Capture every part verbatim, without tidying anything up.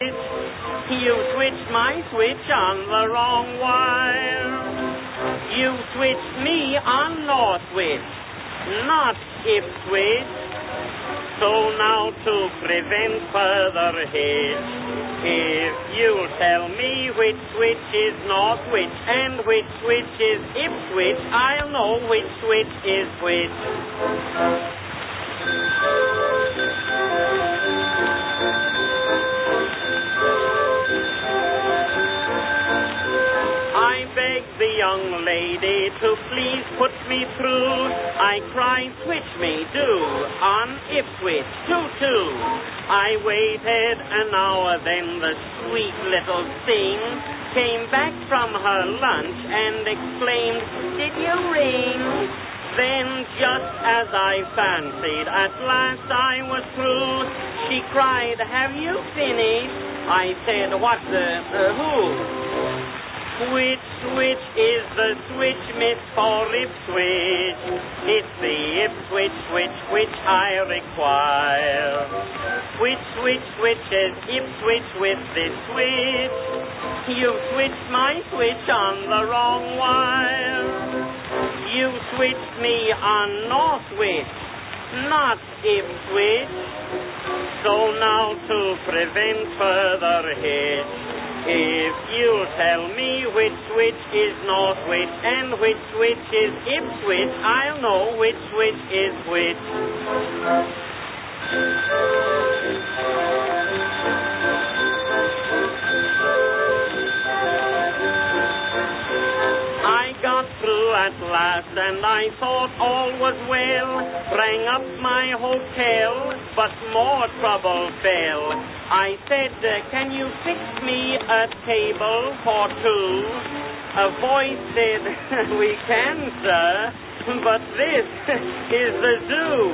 You switched my switch on the wrong wire. You switched me on Northwich, not Ipswich. So now to prevent further hitch, if you'll tell me which switch is Northwich and which switch is Ipswich, I'll know which switch is which. I beg the young lady to please put me through. I cry, switch me, do, on Ipswich, two-two. I waited an hour, then the sweet little thing came back from her lunch and exclaimed, did you ring? Then, just as I fancied, at last I was through, she cried, have you finished? I said, what the, uh, who? Which switch is the switch, miss, for Ipswich? It's the Ipswich switch which I require. Which switch switches Ipswich with this switch? You switched my switch on the wrong wire. You switched me on Northwich, not Ipswich. So now to prevent further hitch, if you'll tell me which switch is Northwich and which switch is Ipswich, I'll know which switch is which. I got through at last and I thought all was well. Rang up my hotel, but more trouble fell. I said, uh, can you fix me a table for two? A voice said, we can, sir, but this is the zoo.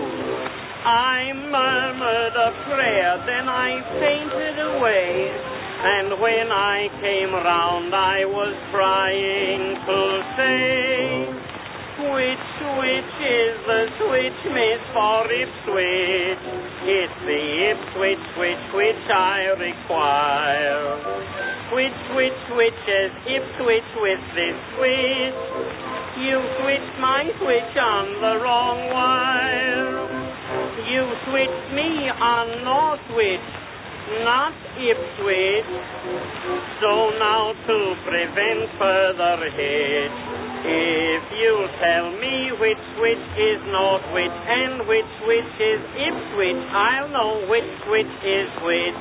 I murmured a prayer, then I fainted away. And when I came round, I was trying to say, which switch is the switch, miss, for Ipswich? It's the Ipswich switch which I require. Which switch switches Ipswich with this switch? You switched my switch on the wrong wire. You switched me on Northwich, not Ipswich. So now to prevent further hitch, if you'll tell me which switch is Northwich and which switch is Ipswich, I'll know which switch is which.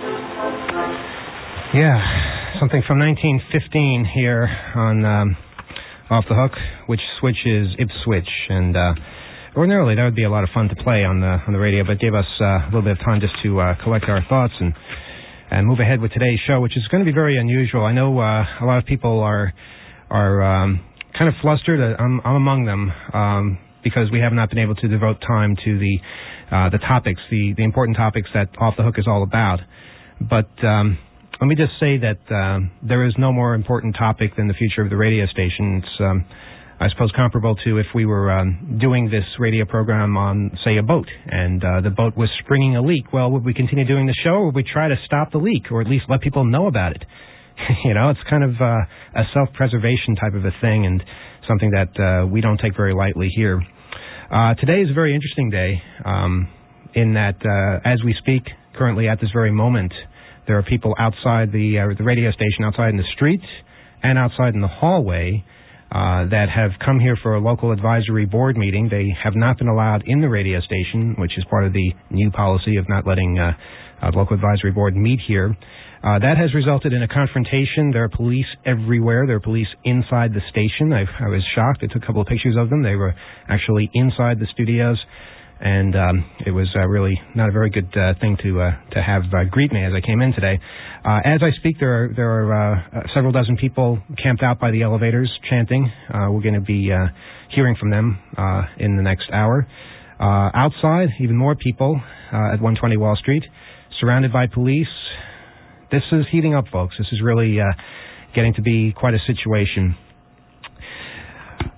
Yeah, something from nineteen fifteen here on um, Off the Hook, which switch is Ipswich, and uh, ordinarily that would be a lot of fun to play on the on the radio, but gave us uh, a little bit of time just to uh, collect our thoughts and and move ahead with today's show, which is going to be very unusual. I know uh, a lot of people are are um, kind of flustered. I'm, I'm among them um, because we have not been able to devote time to the uh, the topics, the, the important topics that Off the Hook is all about. But um, let me just say that uh, there is no more important topic than the future of the radio station. It's, um, I suppose, comparable to if we were um, doing this radio program on, say, a boat, and uh, the boat was springing a leak. Well, would we continue doing the show, or would we try to stop the leak, or at least let people know about it? You know, it's kind of uh, a self-preservation type of a thing, and something that uh, we don't take very lightly here. Uh, today is a very interesting day, um, in that uh, as we speak, currently at this very moment, there are people outside the uh, the radio station, outside in the street, and outside in the hallway, Uh, that have come here for a local advisory board meeting. They have not been allowed in the radio station, which is part of the new policy of not letting uh, a local advisory board meet here. Uh, that has resulted in a confrontation. There are police everywhere. There are police inside the station. I, I was shocked. I took a couple of pictures of them. They were actually inside the studios, and um, it was uh, really not a very good uh, thing to uh, to have uh, greet me as I came in today. Uh, as I speak, there are there are uh, several dozen people camped out by the elevators chanting. Uh, we're going to be uh, hearing from them uh, in the next hour. Uh, outside, even more people uh, at one twenty Wall Street, surrounded by police. This is heating up, folks. This is really uh, getting to be quite a situation.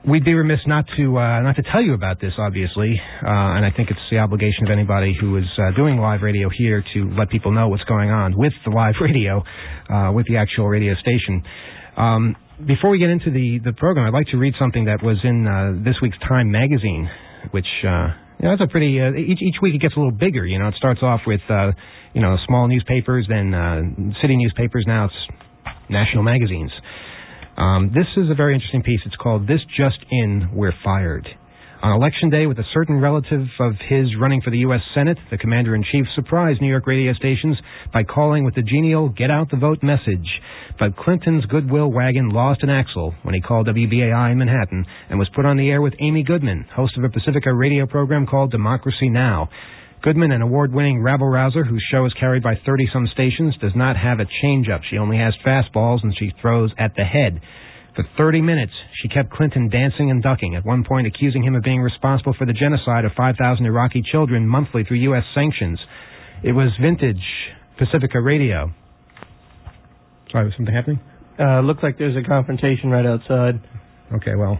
we'd be remiss not to uh, not to tell you about this, obviously, uh, and I think it's the obligation of anybody who is uh, doing live radio here to let people know what's going on with the live radio, uh, with the actual radio station. Um, before we get into the, the program, I'd like to read something that was in uh, this week's Time magazine, which, uh, you know, it's a pretty, uh, each, each week it gets a little bigger, you know. It starts off with, uh, you know, small newspapers, then uh, city newspapers, now it's national magazines. Um, this is a very interesting piece. It's called This Just In, We're Fired. On Election Day, with a certain relative of his running for the U S Senate, the Commander-in-Chief surprised New York radio stations by calling with the genial get out the vote message. But Clinton's goodwill wagon lost an axle when he called W B A I in Manhattan and was put on the air with Amy Goodman, host of a Pacifica radio program called Democracy Now! Goodman, an award-winning rabble-rouser whose show is carried by thirty-some stations, does not have a change-up. She only has fastballs, and she throws at the head. For thirty minutes, she kept Clinton dancing and ducking, at one point accusing him of being responsible for the genocide of five thousand Iraqi children monthly through U S sanctions. It was vintage Pacifica radio. Sorry, was something happening? Uh, looks like there's a confrontation right outside. Okay, well,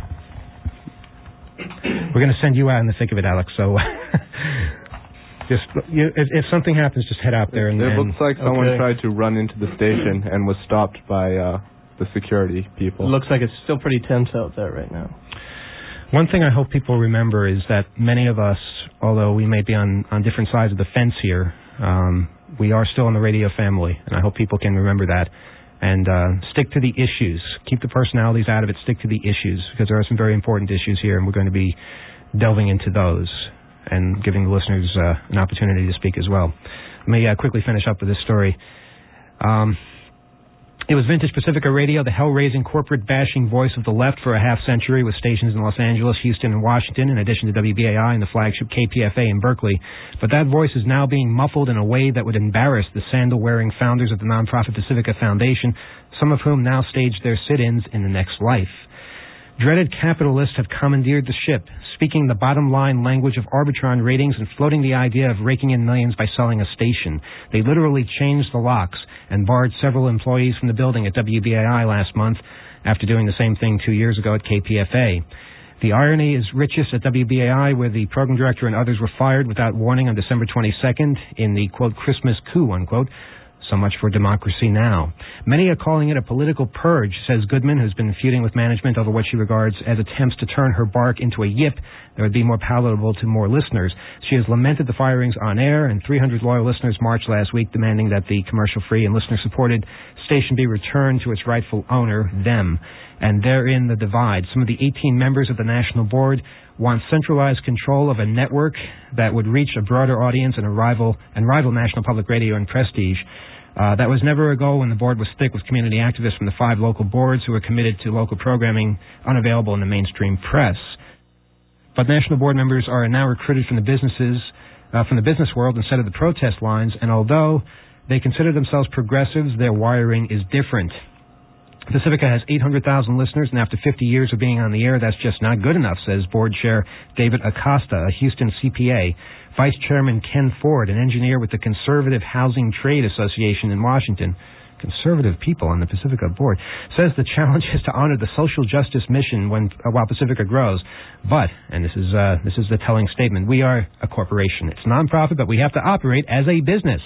we're going to send you out in the thick of it, Alex, so... Just, you, if, if something happens, just head out there. And It and, looks like someone okay. tried to run into the station and was stopped by uh, the security people. It looks like it's still pretty tense out there right now. One thing I hope people remember is that many of us, although we may be on, on different sides of the fence here, um, we are still in the radio family, and I hope people can remember that. And uh, stick to the issues. Keep the personalities out of it. Stick to the issues, because there are some very important issues here, and we're going to be delving into those and giving the listeners uh, an opportunity to speak as well. Let me uh, quickly finish up with this story. Um, it was vintage Pacifica Radio, the hell-raising, corporate-bashing voice of the left for a half-century, with stations in Los Angeles, Houston, and Washington, in addition to W B A I and the flagship K P F A in Berkeley. But that voice is now being muffled in a way that would embarrass the sandal-wearing founders of the nonprofit Pacifica Foundation, some of whom now stage their sit-ins in the next life. Dreaded capitalists have commandeered the ship, speaking the bottom-line language of Arbitron ratings and floating the idea of raking in millions by selling a station. They literally changed the locks and barred several employees from the building at W B A I last month after doing the same thing two years ago at K P F A. The irony is richest at W B A I, where the program director and others were fired without warning on December twenty-second in the, quote, Christmas coup, unquote. So much for Democracy Now! Many are calling it a political purge, says Goodman, who's been feuding with management over what she regards as attempts to turn her bark into a yip that would be more palatable to more listeners. She has lamented the firings on air, and three hundred loyal listeners marched last week demanding that the commercial-free and listener-supported station be returned to its rightful owner, them. And therein the divide. Some of the eighteen members of the National Board want centralized control of a network that would reach a broader audience and a rival and rival National Public Radio in prestige. Uh, that was never a goal when the board was thick with community activists from the five local boards who were committed to local programming unavailable in the mainstream press. But national board members are now recruited from the businesses, uh, from the business world instead of the protest lines, and although they consider themselves progressives, their wiring is different. Pacifica has eight hundred thousand listeners, and after fifty years of being on the air, that's just not good enough, says board chair David Acosta, a Houston C P A. Vice Chairman Ken Ford, an engineer with the Conservative Housing Trade Association in Washington, conservative people on the Pacifica board, says the challenge is to honor the social justice mission when uh, while Pacifica grows. But, and this is uh, this is the telling statement, we are a corporation. It's nonprofit, but we have to operate as a business.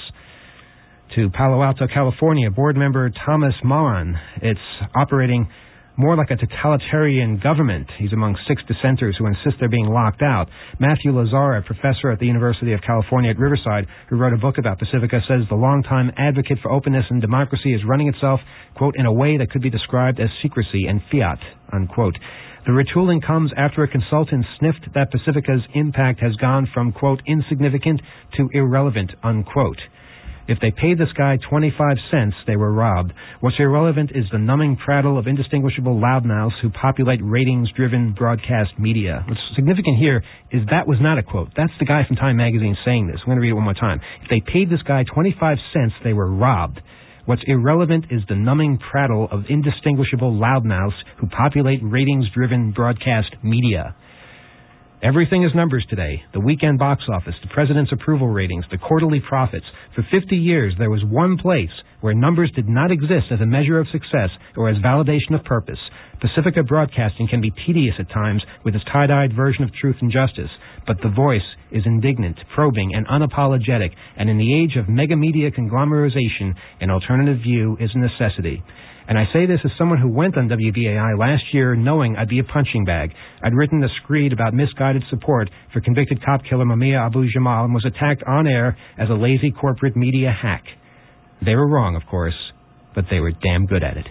To Palo Alto, California, board member Thomas Moran, it's operating more like a totalitarian government. He's among six dissenters who insist they're being locked out. Matthew Lazar, a professor at the University of California at Riverside, who wrote a book about Pacifica, says the longtime advocate for openness and democracy is running itself, quote, in a way that could be described as secrecy and fiat, unquote. The retooling comes after a consultant sniffed that Pacifica's impact has gone from, quote, insignificant to irrelevant, unquote. If they paid this guy twenty-five cents, they were robbed. What's irrelevant is the numbing prattle of indistinguishable loudmouths who populate ratings-driven broadcast media. What's significant here is that was not a quote. That's the guy from Time magazine saying this. I'm going to read it one more time. If they paid this guy twenty-five cents, they were robbed. What's irrelevant is the numbing prattle of indistinguishable loudmouths who populate ratings-driven broadcast media. Everything is numbers today. The weekend box office, the president's approval ratings, the quarterly profits. For fifty years, there was one place where numbers did not exist as a measure of success or as validation of purpose. Pacifica Broadcasting can be tedious at times with its tie-dyed version of truth and justice, but The Voice is indignant, probing, and unapologetic, and in the age of mega-media conglomerization, an alternative view is a necessity. And I say this as someone who went on W B A I last year knowing I'd be a punching bag. I'd written a screed about misguided support for convicted cop killer Mumia Abu-Jamal and was attacked on air as a lazy corporate media hack. They were wrong, of course, but they were damn good at it.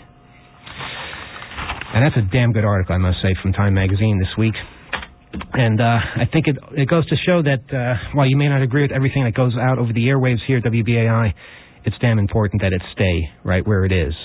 And that's a damn good article, I must say, from Time Magazine this week. And uh, I think it, it goes to show that uh, while you may not agree with everything that goes out over the airwaves here at W B A I, it's damn important that it stay right where it is.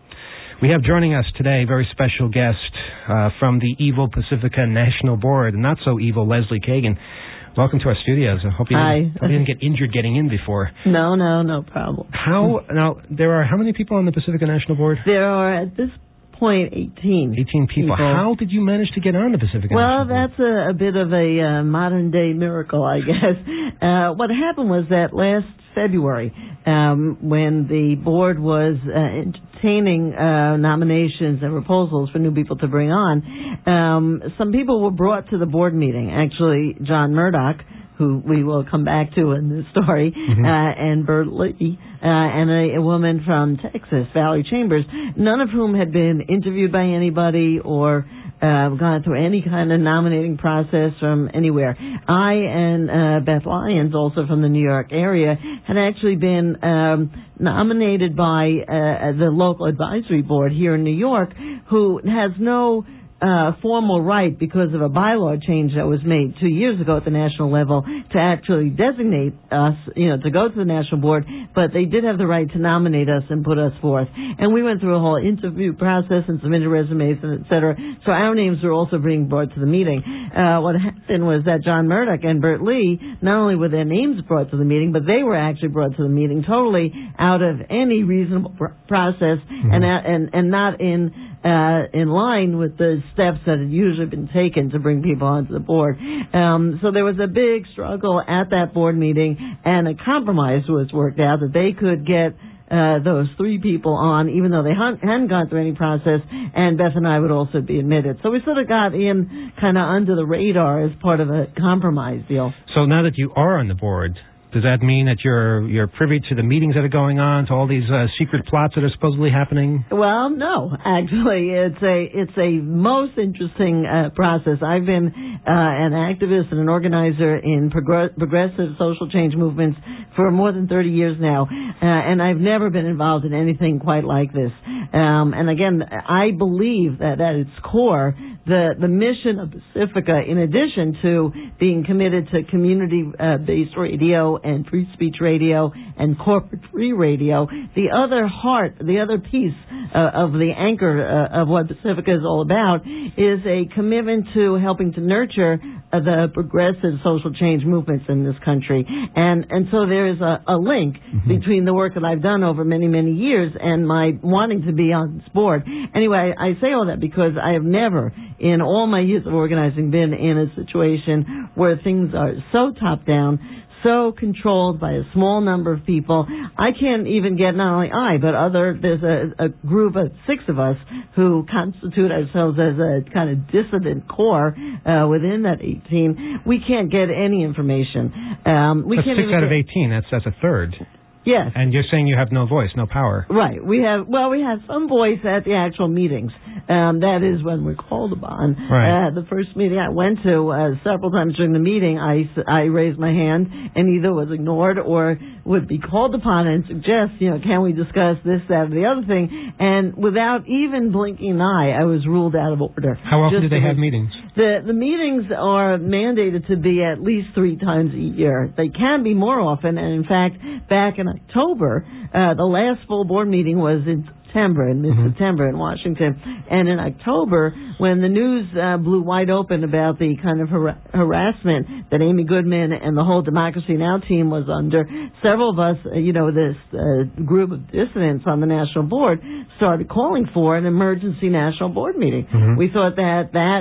We have joining us today a very special guest uh, from the evil Pacifica National Board, not so evil Leslie Kagan. Welcome to our studios. I hope you, Hi. Didn't, hope you didn't get injured getting in before. No, no, no problem. How now? There are how many people on the Pacifica National Board? There are at this point eighteen. Eighteen people. people. How did you manage to get on the Pacifica well, National Board? Well, that's a, a bit of a uh, modern day miracle, I guess. Uh, what happened was that last February, um, when the board was uh, entertaining uh, nominations and proposals for new people to bring on, um, some people were brought to the board meeting. Actually, John Murdoch, who we will come back to in this story, mm-hmm. uh, and Bert Lee, uh, and a, a woman from Texas, Valerie Chambers, none of whom had been interviewed by anybody or uh, gone through any kind of nominating process from anywhere. I and uh, Beth Lyons, also from the New York area, had actually been um, nominated by uh, the local advisory board here in New York, who has no Uh, formal right because of a bylaw change that was made two years ago at the national level to actually designate us, you know, to go to the national board, but they did have the right to nominate us and put us forth. And we went through a whole interview process and submitted resumes and et cetera. So our names were also being brought to the meeting. Uh, what happened was that John Murdoch and Bert Lee, not only were their names brought to the meeting, but they were actually brought to the meeting totally out of any reasonable pr- process mm-hmm. and, and, and not in Uh, in line with the steps that had usually been taken to bring people onto the board. Um, so there was a big struggle at that board meeting, and a compromise was worked out that they could get uh, those three people on, even though they hadn't gone through any process, and Beth and I would also be admitted. So we sort of got in kind of under the radar as part of a compromise deal. So now that you are on the board, does that mean that you're you're privy to the meetings that are going on, to all these uh, secret plots that are supposedly happening? Well, no. Actually, it's a it's a most interesting uh, process. I've been uh, an activist and an organizer in progr- progressive social change movements for more than thirty years now, uh, and I've never been involved in anything quite like this. Um, and again, I believe that at its core, the the mission of Pacifica, in addition to being committed to community-based uh, radio and free speech radio and corporate-free radio, the other heart, the other piece uh, of the anchor uh, of what Pacifica is all about is a commitment to helping to nurture uh, the progressive social change movements in this country. And and so there is a, a link mm-hmm. between the work that I've done over many, many years and my wanting to be on this board. Anyway, I, I say all that because I have never, in all my years of organizing, been in a situation where things are so top-down, so controlled by a small number of people. I can't even get, not only I, but other, there's a, a group of six of us who constitute ourselves as a kind of dissident core uh, within that eighteen. We can't get any information. Um, we that's can't six even out of get, eighteen. That's that's a third. Yes. And you're saying you have no voice, no power. Right. We have, well, we have some voice at the actual meetings. Um, that is when we're called upon. Right. Uh, the first meeting I went to, uh, several times during the meeting, I, I raised my hand and either was ignored or would be called upon and suggest, you know, can we discuss this, that, or the other thing? And without even blinking an eye, I was ruled out of order. How often Just do they because have meetings? The, the meetings are mandated to be at least three times a year. They can be more often, and in fact, back in October, uh, the last full board meeting was in September, in mid-September mm-hmm. in Washington. And in October, when the news uh, blew wide open about the kind of har- harassment that Amy Goodman and the whole Democracy Now! Team was under, several of us, uh, you know, this uh, group of dissidents on the national board started calling for an emergency national board meeting. Mm-hmm. We thought that that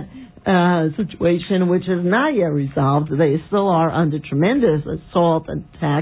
uh, situation, which is not yet resolved. They still are under tremendous assault and attack.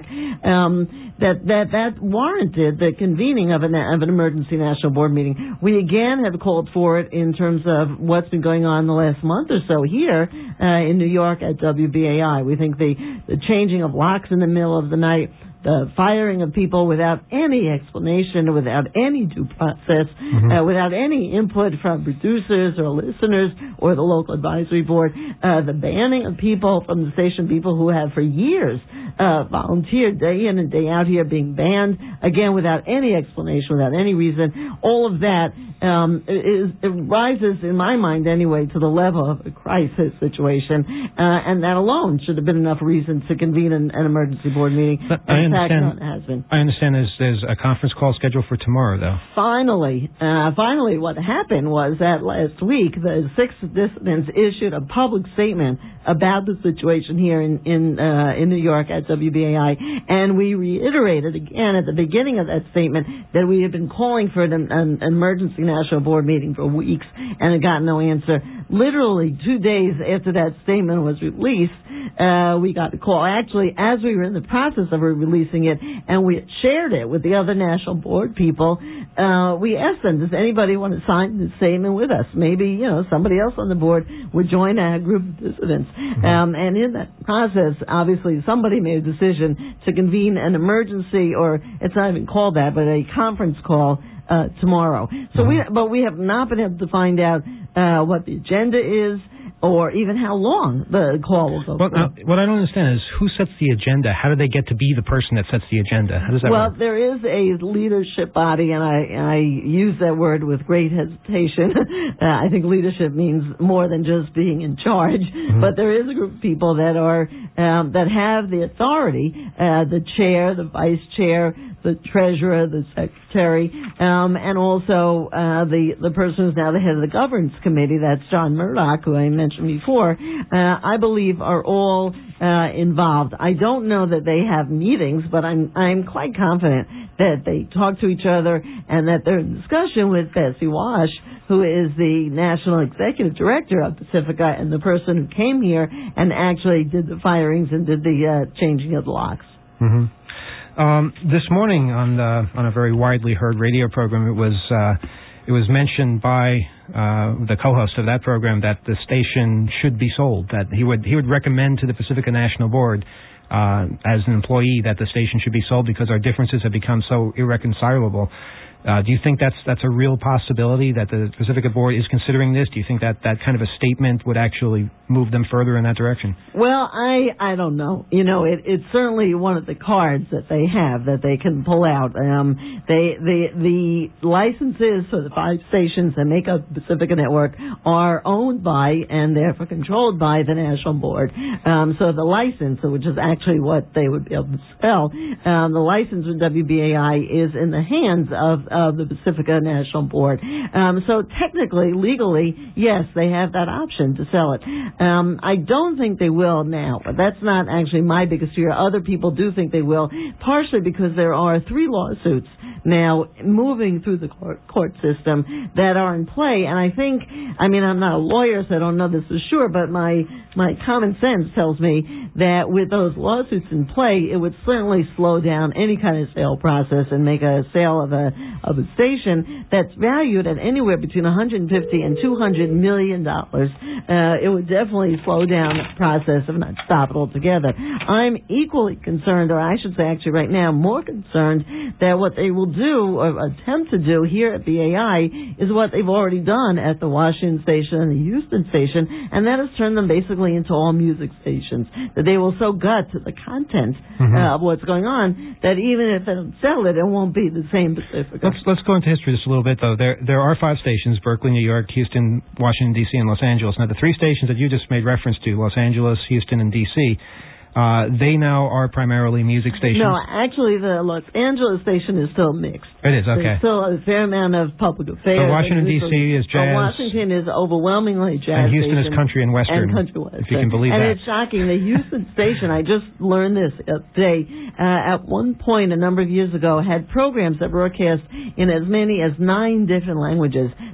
Um, that that that warranted the convening of an of an emergency national board meeting. We again have called for it in terms of what's been going on the last month or so here uh, in New York at W B A I. We think the the changing of locks in the middle of the night, the firing of people without any explanation, without any due process, mm-hmm. uh, without any input from producers or listeners or the local advisory board, uh, the banning of people from the station, people who have for years uh, volunteered day in and day out here being banned, again, without any explanation, without any reason. All of that um, is, it rises, in my mind anyway, to the level of a crisis situation, uh, and that alone should have been enough reason to convene an, an emergency board meeting. But I understand, has been. I understand there's, there's a conference call scheduled for tomorrow, though. Finally, uh, finally, what happened was that last week, the six dissidents issued a public statement about the situation here in in, uh, in New York at W B A I, and we reiterated again at the beginning of that statement that we had been calling for an, an emergency national board meeting for weeks and had gotten no answer. Literally two days after that statement was released, uh, we got a call. Actually, as we were in the process of releasing it, and we shared it with the other national board people, uh, we asked them, does anybody want to sign the statement with us? Maybe, you know, somebody else on the board would join a group of dissidents. Mm-hmm. Um, and in that process, obviously, somebody made a decision to convene an emergency, or it's not even called that, but a conference call uh, tomorrow. So mm-hmm. we, but we have not been able to find out uh, what the agenda is, or even how long the call will go well, for. Uh, what I don't understand is who sets the agenda? How do they get to be the person that sets the agenda? How does that well, work? Well, there is a leadership body, and I, I use that word with great hesitation. uh, I think leadership means more than just being in charge, mm-hmm. but there is a group of people that are um, that have the authority, uh, the chair, the vice chair, the treasurer, the secretary, um, and also uh, the, the person who's now the head of the governance committee, that's John Murdoch, who I mentioned before, uh, I believe are all uh, involved. I don't know that they have meetings, but I'm I'm quite confident that they talk to each other and that they're in discussion with Bessie Wash, who is the national executive director of Pacifica and the person who came here and actually did the firings and did the uh, changing of the locks. Mm-hmm. Um, this morning on the, on a very widely heard radio program, it was uh, it was mentioned by uh, the co-host of that program that the station should be sold. That he would he would recommend to the Pacifica National Board uh, as an employee that the station should be sold because our differences have become so irreconcilable. Uh, do you think that's that's a real possibility that the Pacifica Board is considering this? Do you think that that kind of a statement would actually move them further in that direction? Well, I I don't know. You know, it, it's certainly one of the cards that they have that they can pull out. Um, they the the licenses for the five stations that make up the Pacifica Network are owned by and therefore controlled by the National Board. Um, so the license, which is actually what they would be able to sell, um, the license with W B A I is in the hands of of the Pacifica National Board. Um, so technically, legally, yes, they have that option to sell it. Um, I don't think they will now, but that's not actually my biggest fear. Other people do think they will, partially because there are three lawsuits now moving through the court, court system that are in play. And I think, I mean, I'm not a lawyer, so I don't know this for sure, but my, my common sense tells me that with those lawsuits in play, it would certainly slow down any kind of sale process and make a sale of a of a station that's valued at anywhere between one hundred fifty and two hundred million dollars. Uh, it would definitely slow down the process, if not stop it altogether. I'm equally concerned, or I should say actually right now, more concerned that what they will do or attempt to do here at B A I is what they've already done at the Washington station and the Houston station, and that is turn them basically into all music stations. That they will so gut the content mm-hmm. uh, of what's going on that even if they don't sell it, it won't be the same Pacifica. Let's let's go into history just a little bit, though. There there are five stations: Berkeley, New York, Houston, Washington D C, and Los Angeles. Now, the three stations that you just made reference to, Los Angeles, Houston, and D C, Uh, they now are primarily music stations. No, actually, the Los Angeles station is still mixed. It is, okay. There's still a fair amount of public affairs. So Washington, D C is jazz. Oh, Washington is overwhelmingly jazz. And Houston station, is country and western. And country western. If you can believe and that. And it's shocking. The Houston station, I just learned this today, uh, at one point a number of years ago had programs that broadcast in as many as nine different languages.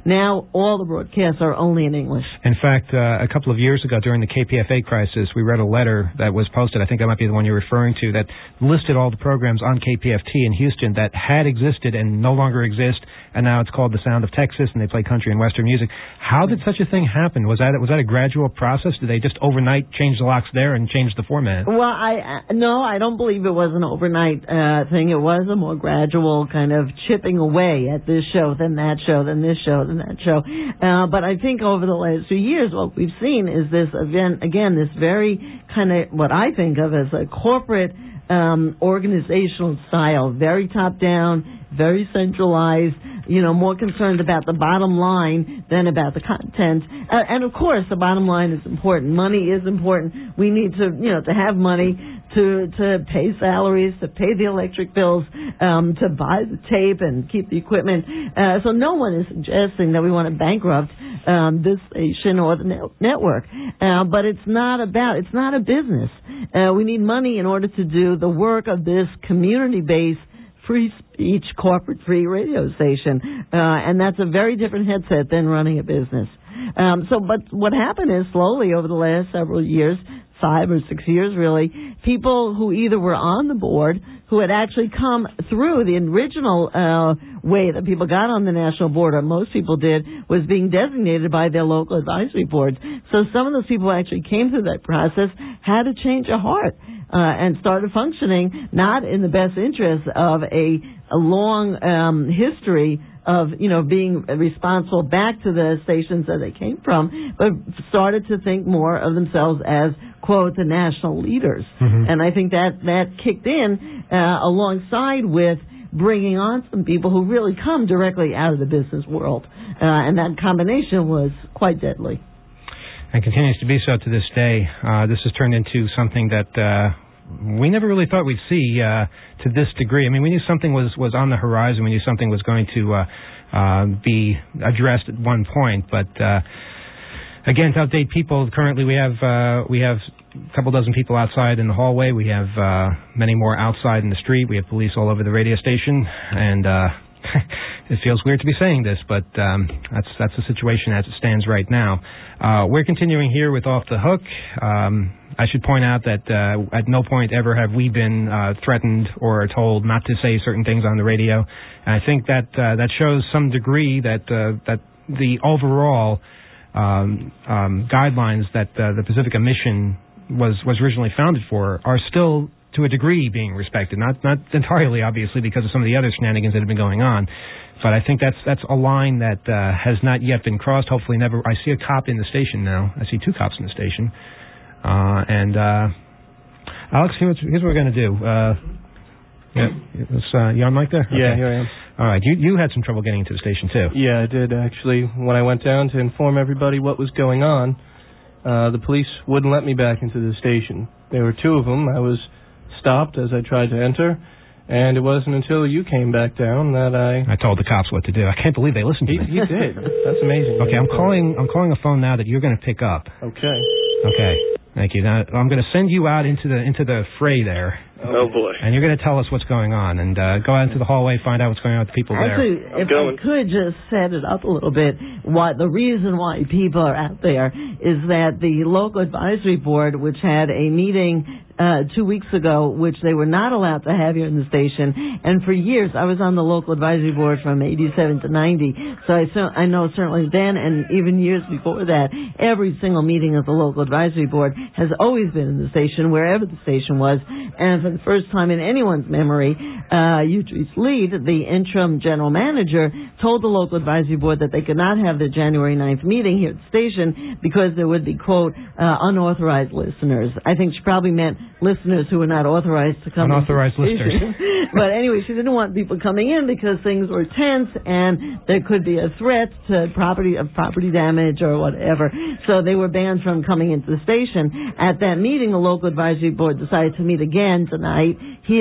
Now all the broadcasts are only in English. In fact, uh, a couple of years ago during the K P F A crisis, we read a letter that was posted, I think that might be the one you're referring to, that listed all the programs on K P F T in Houston that had existed and no longer exist, and now it's called The Sound of Texas, and they play country and western music. How did such a thing happen? Was that was that a gradual process? Did they just overnight change the locks there and change the format? Well, I uh, no, I don't believe it was an overnight uh, thing. It was a more gradual kind of chipping away at this show, then that show, then this show, then that show. Uh, but I think over the last few years, what we've seen is this event, again, this very kind of what I think of as a corporate um, organizational style, very top-down, very centralized, you know, more concerned about the bottom line than about the content. Uh, and, of course, the bottom line is important. Money is important. We need to, you know, to have money to to pay salaries, to pay the electric bills, um, to buy the tape and keep the equipment. Uh, so no one is suggesting that we want to bankrupt um, this station or the net- network. Uh, but it's not about, it's not a business. Uh, we need money in order to do the work of this community-based free speech, corporate-free radio station, uh, and that's a very different headset than running a business. Um, so, but what happened is slowly over the last several years, five or six years really, people who either were on the board, who had actually come through the original uh, way that people got on the national board, or most people did, was being designated by their local advisory boards. So some of those people who actually came through that process had a change of heart. Uh, and started functioning not in the best interest of a, a long um, history of, you know, being responsible back to the stations that they came from, but started to think more of themselves as, quote, the national leaders. Mm-hmm. And I think that that kicked in uh, alongside with bringing on some people who really come directly out of the business world. Uh, and that combination was quite deadly. And continues to be so to this day. Uh, this has turned into something that uh, we never really thought we'd see uh, to this degree. I mean, we knew something was, was on the horizon. We knew something was going to uh, uh, be addressed at one point. But uh, again, to update people, currently we have uh, we have a couple dozen people outside in the hallway. We have uh, many more outside in the street. We have police all over the radio station, and uh, it feels weird to be saying this, but um, that's that's the situation as it stands right now. Uh, we're continuing here with Off the Hook. Um, I should point out that uh, at no point ever have we been uh, threatened or told not to say certain things on the radio. And I think that uh, that shows some degree that uh, that the overall um, um, guidelines that uh, the Pacifica mission was was originally founded for are still, to a degree, being respected. Not not entirely, obviously, because of some of the other shenanigans that have been going on. But I think that's that's a line that uh, has not yet been crossed. Hopefully never. I see a cop in the station now. I see two cops in the station. Uh, and, uh, Alex, here's, here's what we're going to do. Uh, yeah, uh, you on mic there? Yeah, okay. Here I am. All right. You you had some trouble getting into the station, too. Yeah, I did, actually. When I went down to inform everybody what was going on, uh, the police wouldn't let me back into the station. There were two of them. I was stopped as I tried to enter, and it wasn't until you came back down that I... I told the cops what to do. I can't believe they listened to he, me. You did. That's amazing. Okay, I'm calling I'm calling a phone now that you're going to pick up. Okay. Okay. Thank you. Now, I'm going to send you out into the into the fray there. Oh, boy. And you're going to tell us what's going on. And uh, go out into the hallway, find out what's going on with the people Actually, there. if I could just set it up a little bit, why the reason why people are out there is that the local advisory board, which had a meeting uh, two weeks ago, which they were not allowed to have here in the station, and for years, I was on the local advisory board from eighty-seven to ninety, so I, so I know certainly then and even years before that, every single meeting of the local advisory board has always been in the station, wherever the station was, and for the first time in anyone's memory, uh, Utrice Lead, the interim general manager, told the local advisory board that they could not have the January ninth meeting here at the station because there would be, quote, uh, unauthorized listeners. I think she probably meant listeners who were not authorized to come in. Unauthorized listeners. But anyway, she didn't want people coming in because things were tense and there could be a threat to property of property damage or whatever. So they were banned from coming into the station. At that meeting, the local advisory board decided to meet again tonight here at the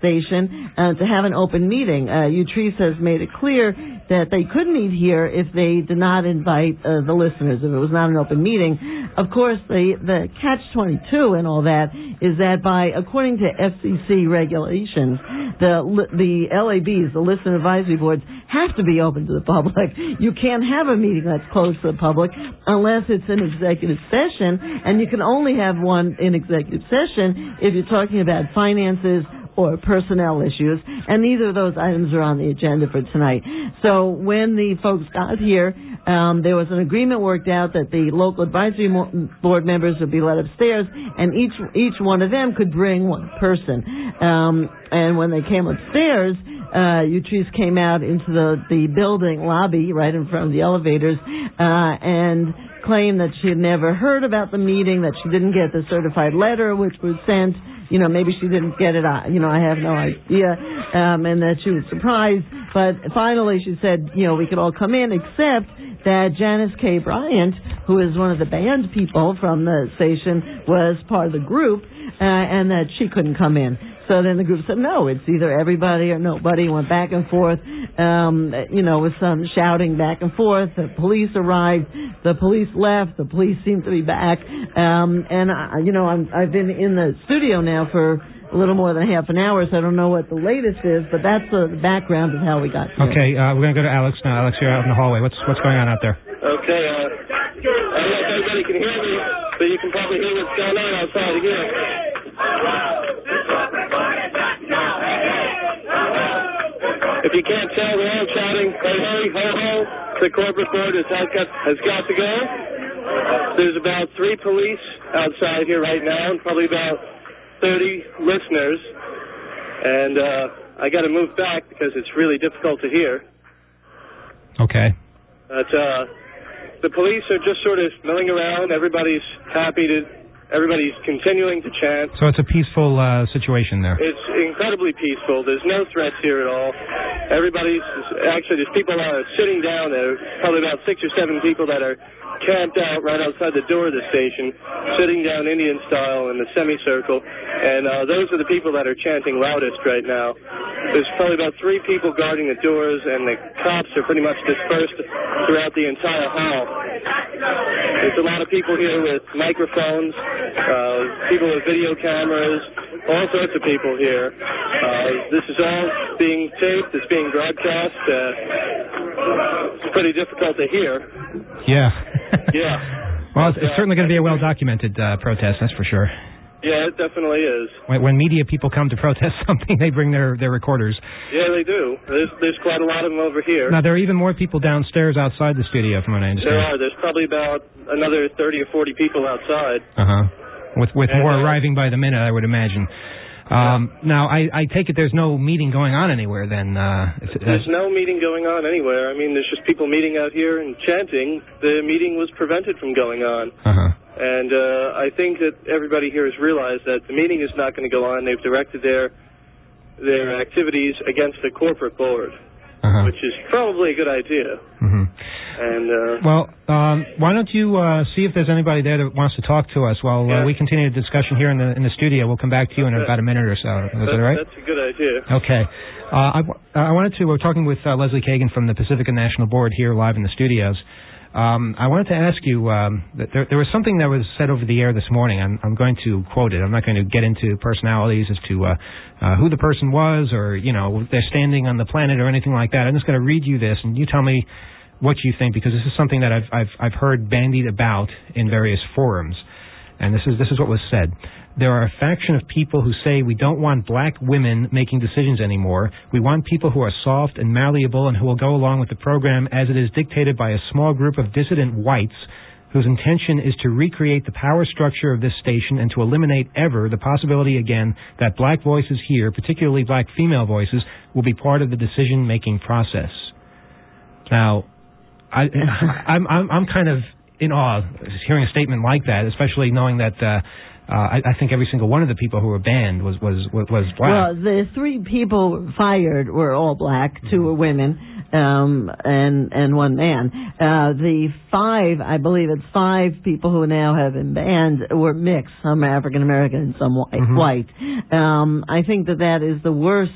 station uh, to have an open meeting. Uh, Utrice has made it clear that they could meet here if they did not invite uh, the listeners, if it was not an open meeting. Of course, the, the catch twenty-two and all that is that by, according to F C C regulations, the the L A Bs, the listener advisory boards, have to be open to the public. You can't have a meeting that's closed to the public unless it's an executive session, and you can only have one in executive session if you're talking about finances or personnel issues, and neither of those items are on the agenda for tonight. So when the folks got here, um, there was an agreement worked out that the local advisory mo- board members would be led upstairs, and each each one of them could bring one person. Um, and when they came upstairs, uh, Utrice came out into the, the building lobby right in front of the elevators uh, and claimed that she had never heard about the meeting, that she didn't get the certified letter which was sent. You know, maybe she didn't get it. You know, I have no idea. Um, and that she was surprised. But finally she said, you know, we could all come in, except that Janice K. Bryant, who is one of the band people from the station, was part of the group, uh, and that she couldn't come in. So then the group said, no, it's either everybody or nobody. Went back and forth, um, you know, with some shouting back and forth. The police arrived. The police left. The police seemed to be back. Um, and, I, you know, I'm, I've been in the studio now for a little more than half an hour, so I don't know what the latest is, but that's the background of how we got here. Okay, uh, we're going to go to Alex now. Alex, you're out in the hallway. What's what's going on out there? Okay, uh, I don't know if everybody can hear me, but you can probably hear what's going on outside here. If you can't tell, they're all shouting, hey, hey, ho, ho, the corporate board has got, has got to go. There's about three police outside here right now, and probably about thirty listeners, and uh, I got to move back because it's really difficult to hear. Okay. But uh, the police are just sort of milling around. Everybody's happy to, everybody's continuing to chant. So it's a peaceful uh, situation there. It's incredibly peaceful. There's no threats here at all. Everybody's, actually, there's people that are sitting down there, probably about six or seven people that are camped out right outside the door of the station, sitting down Indian style in the semicircle, and uh, those are the people that are chanting loudest right now. There's probably about three people guarding the doors, and the cops are pretty much dispersed throughout the entire hall. There's a lot of people here with microphones, uh, people with video cameras, all sorts of people here. Uh, this is all being taped, it's being broadcast. Uh, it's pretty difficult to hear. Yeah. Yeah. Well, it's, it's certainly going to be a well-documented uh, protest, that's for sure. Yeah, it definitely is. When, when media people come to protest something, they bring their, their recorders. Yeah, they do. There's there's quite a lot of them over here. Now, there are even more people downstairs outside the studio, from what I understand. There are. There's probably about another thirty or forty people outside. Uh-huh. With, with and, more uh, arriving by the minute, I would imagine. Um, yeah. Now, I, I take it there's no meeting going on anywhere then? Uh, there's no meeting going on anywhere. I mean, there's just people meeting out here and chanting. The meeting was prevented from going on. Uh-huh. And uh, I think that everybody here has realized that the meeting is not going to go on. They've directed their their activities against the corporate board, uh-huh. which is probably a good idea. Mm-hmm. And uh, well, um, why don't you uh, see if there's anybody there that wants to talk to us while yeah. uh, we continue the discussion here in the in the studio. We'll come back to you in okay. about a minute or so. Is that, that all right? That's a good idea. Okay. Uh, I, I wanted to. We're talking with uh, Leslie Kagan from the Pacifica National Board here live in the studios. Um, I wanted to ask you, um, that there, there was something that was said over the air this morning. I'm, I'm going to quote it. I'm not going to get into personalities as to uh, uh, who the person was or, you know, their standing on the planet or anything like that. I'm just going to read you this, and you tell me what you think, because this is something that I've, I've, I've heard bandied about in various forums. And this is, this is what was said. There are a faction of people who say we don't want black women making decisions anymore. We want people who are soft and malleable and who will go along with the program as it is dictated by a small group of dissident whites whose intention is to recreate the power structure of this station and to eliminate ever the possibility again that black voices here, particularly black female voices, will be part of the decision-making process. Now, I, I'm, I'm, I'm kind of in awe hearing a statement like that, especially knowing that uh, uh, I, I think every single one of the people who were banned was was was, was black. Well, the three people fired were all black. Two were women, um, and and one man. Uh, the five, I believe it's five people who now have been banned were mixed. Some African American and some white. Mm-hmm. white. Um, I think that that is the worst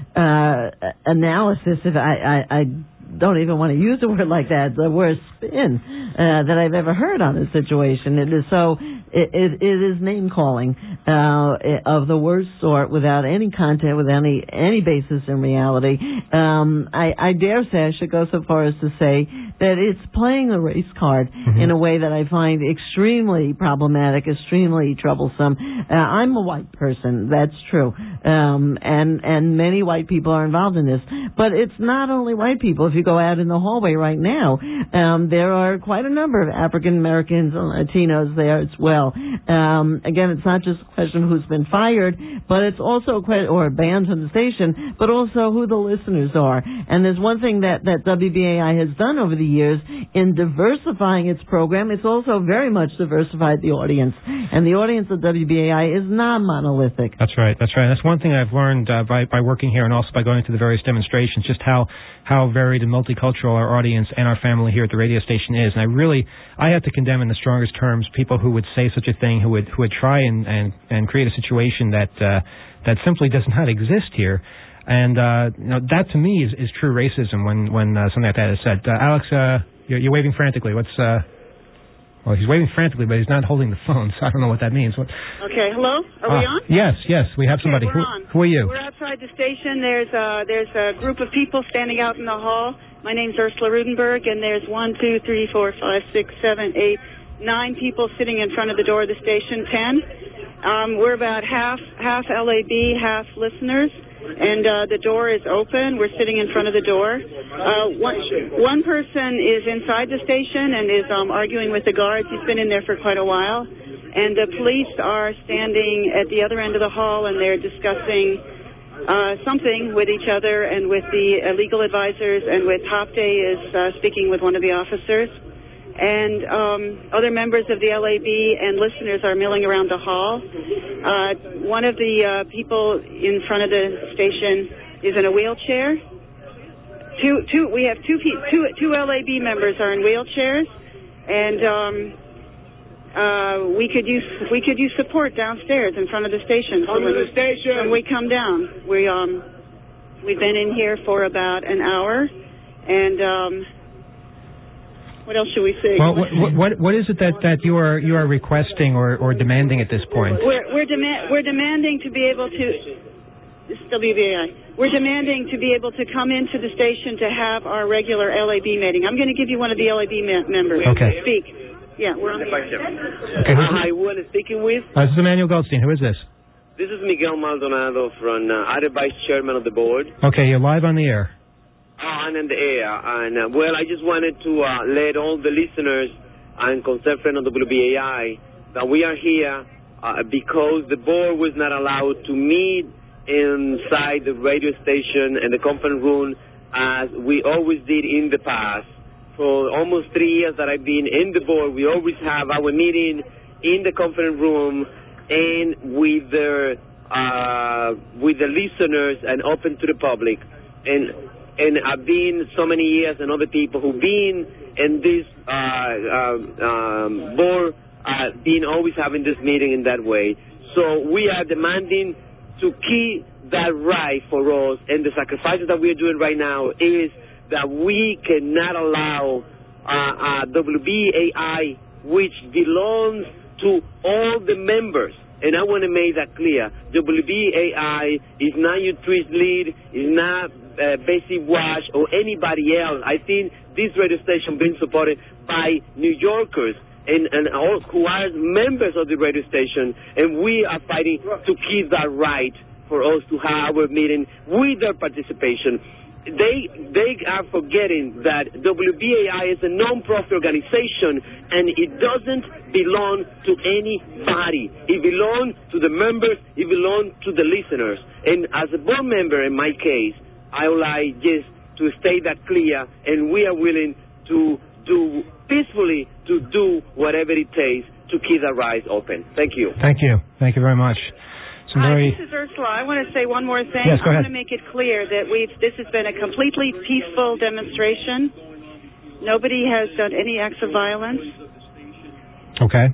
uh, analysis. If I, I, I don't even want to use a word like that, the worst spin uh, that I've ever heard on this situation. It is so. It, it, it is name calling uh, of the worst sort, without any content, with any any basis in reality. Um, I, I dare say I should go so far as to say that it's playing the race card mm-hmm. in a way that I find extremely problematic, extremely troublesome. Uh, I'm a white person, that's true, um, and and many white people are involved in this. But it's not only white people. If you go out in the hallway right now, um, there are quite a number of African Americans and Latinos there as well. Um, again, it's not just a question of who's been fired, but it's also a question, or banned from the station, but also who the listeners are. And there's one thing that, that W B A I has done over the years in diversifying its program. It's also very much diversified the audience. And the audience of W B A I is not monolithic. That's right. That's right. That's one thing I've learned uh, by, by working here and also by going to the various demonstrations, just how, how varied and multicultural our audience and our family here at the radio station is. And I really, I have to condemn in the strongest terms people who would say such a thing, who would who would try and, and, and create a situation that uh, that simply does not exist here. And uh, you know, that to me is, is true racism when when uh, something like that is said. Uh, Alex, uh, you're, you're waving frantically. What's uh, well, he's waving frantically, but he's not holding the phone, so I don't know what that means. What? Okay, hello? Are uh, we on? Yes, yes, we have okay, somebody. We're Who, on. who are you? We're outside the station. There's a, there's a group of people standing out in the hall. My name's Ursula Rudenberg, and there's one, two, three, four, five, six, seven, eight, nine people sitting in front of the door of the station, ten. Um, we're about half half L A B, half listeners, and uh, the door is open. We're sitting in front of the door. Uh, one, one person is inside the station and is um, arguing with the guards. He's been in there for quite a while. And the police are standing at the other end of the hall, and they're discussing uh, something with each other and with the uh, legal advisors, and with Hopday is uh, speaking with one of the officers. And um, other members of the L A B and listeners are milling around the hall. Uh, one of the uh, people in front of the station is in a wheelchair. Two, two, we have two, two, two L A B members are in wheelchairs, and um, uh, we could use we could use support downstairs in front of the station. So when, the station. when we come down, we um, we've been in here for about an hour, and. Um, What else should we say? Well, what, what what is it that, that you are you are requesting or, or demanding at this point? We're we're, dema- we're demanding to be able to. This is W B A I. We're demanding to be able to come into the station to have our regular L A B meeting. I'm going to give you one of the L A B me- members. Okay. Speak. Yeah, we're on the Okay. Uh, hi, who am I speaking with? Uh, this is Emmanuel Goldstein. Who is this? This is Miguel Maldonado from uh, other vice chairman of the board. Okay, you're live on the air. Uh, and in the air. And, uh, well, I just wanted to uh, let all the listeners and concerned friends of the W B A I that we are here uh, because the board was not allowed to meet inside the radio station and the conference room as we always did in the past. For almost three years that I've been in the board, we always have our meeting in the conference room and with the, uh, with the listeners and open to the public. And And I've been so many years, and other people who've been in this uh, uh, um, board, uh, been always having this meeting in that way. So we are demanding to keep that right for us, and the sacrifices that we are doing right now is that we cannot allow uh, uh, W B A I, which belongs to all the members. And I want to make that clear. W B A I is not your Twist Lead, is not uh, Basic Watch or anybody else. I think this radio station being supported by New Yorkers and, and all who are members of the radio station. And we are fighting to keep that right for us to have our meeting with their participation. They they are forgetting that W B A I is a non-profit organization and it doesn't belong to anybody. It belongs to the members, it belongs to the listeners. And as a board member in my case, I would like just to state that clear, and we are willing to do peacefully to do whatever it takes to keep the rides open. Thank you. Thank you. Thank you very much. Some Hi, very... this is Ursula. I want to say one more thing. Yes, go I ahead. want to make it clear that we've this has been a completely peaceful demonstration. Nobody has done any acts of violence. Okay.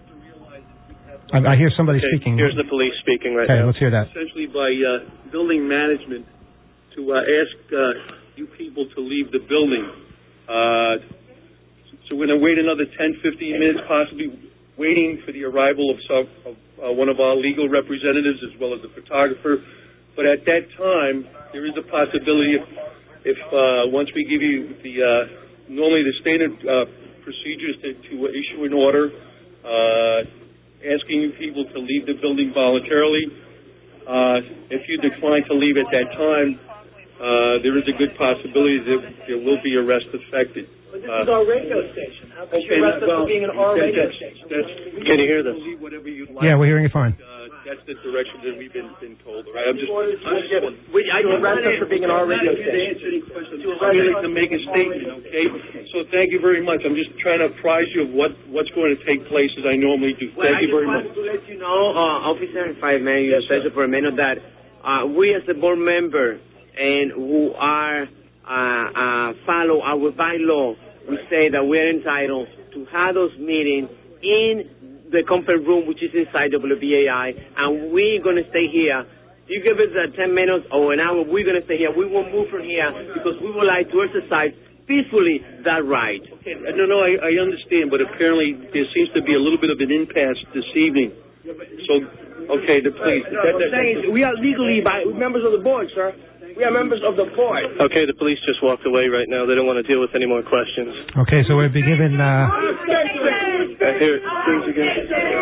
I, I hear somebody Okay, speaking. Here's the police speaking right okay, now. let's hear that. Essentially by uh, building management to uh, ask uh, you people to leave the building. Uh, so we're going to wait another ten, fifteen minutes, possibly waiting for the arrival of, some, of uh, one of our legal representatives as well as the photographer. But at that time, there is a possibility if, if uh, once we give you the, uh, normally the standard uh, procedures to, to issue an order, uh, asking you people to leave the building voluntarily. Uh, if you decline to leave at that time, uh, there is a good possibility that there will be arrest affected. But this uh, is our radio station. How could you arrest us well, for being an R that, radio that's, station? That's, Can you hear this? Whatever you'd like. Yeah, we're hearing you fine. Uh, that's the direction that we've been, been told. Right? I'm just, I'm just we, I to arrest us for being an R radio station. To answer any questions. To arrest to make a statement, okay? So thank you very much. I'm just trying to apprise you of what, what's going to take place as I normally do. Well, Thank I you very just much. wanted to let you know, uh, Officer and Fireman, you special for a minute, that uh, we as a board member and who are uh, uh, follow our bylaw, we say that we're entitled to have those meetings in the conference room, which is inside W B A I, and we're going to stay here. You give us uh, ten minutes or an hour, we're going to stay here. We won't move from here because we would like to exercise peacefully that right. Okay, no, no, I, I understand, but apparently there seems to be a little bit of an impasse this evening. So, okay, the police. No, what I'm saying is we are legally by members of the board, sir. We are members of the board. Okay, the police just walked away right now. They don't want to deal with any more questions. Okay, so we'll be given... Uh... Uh, here, please again.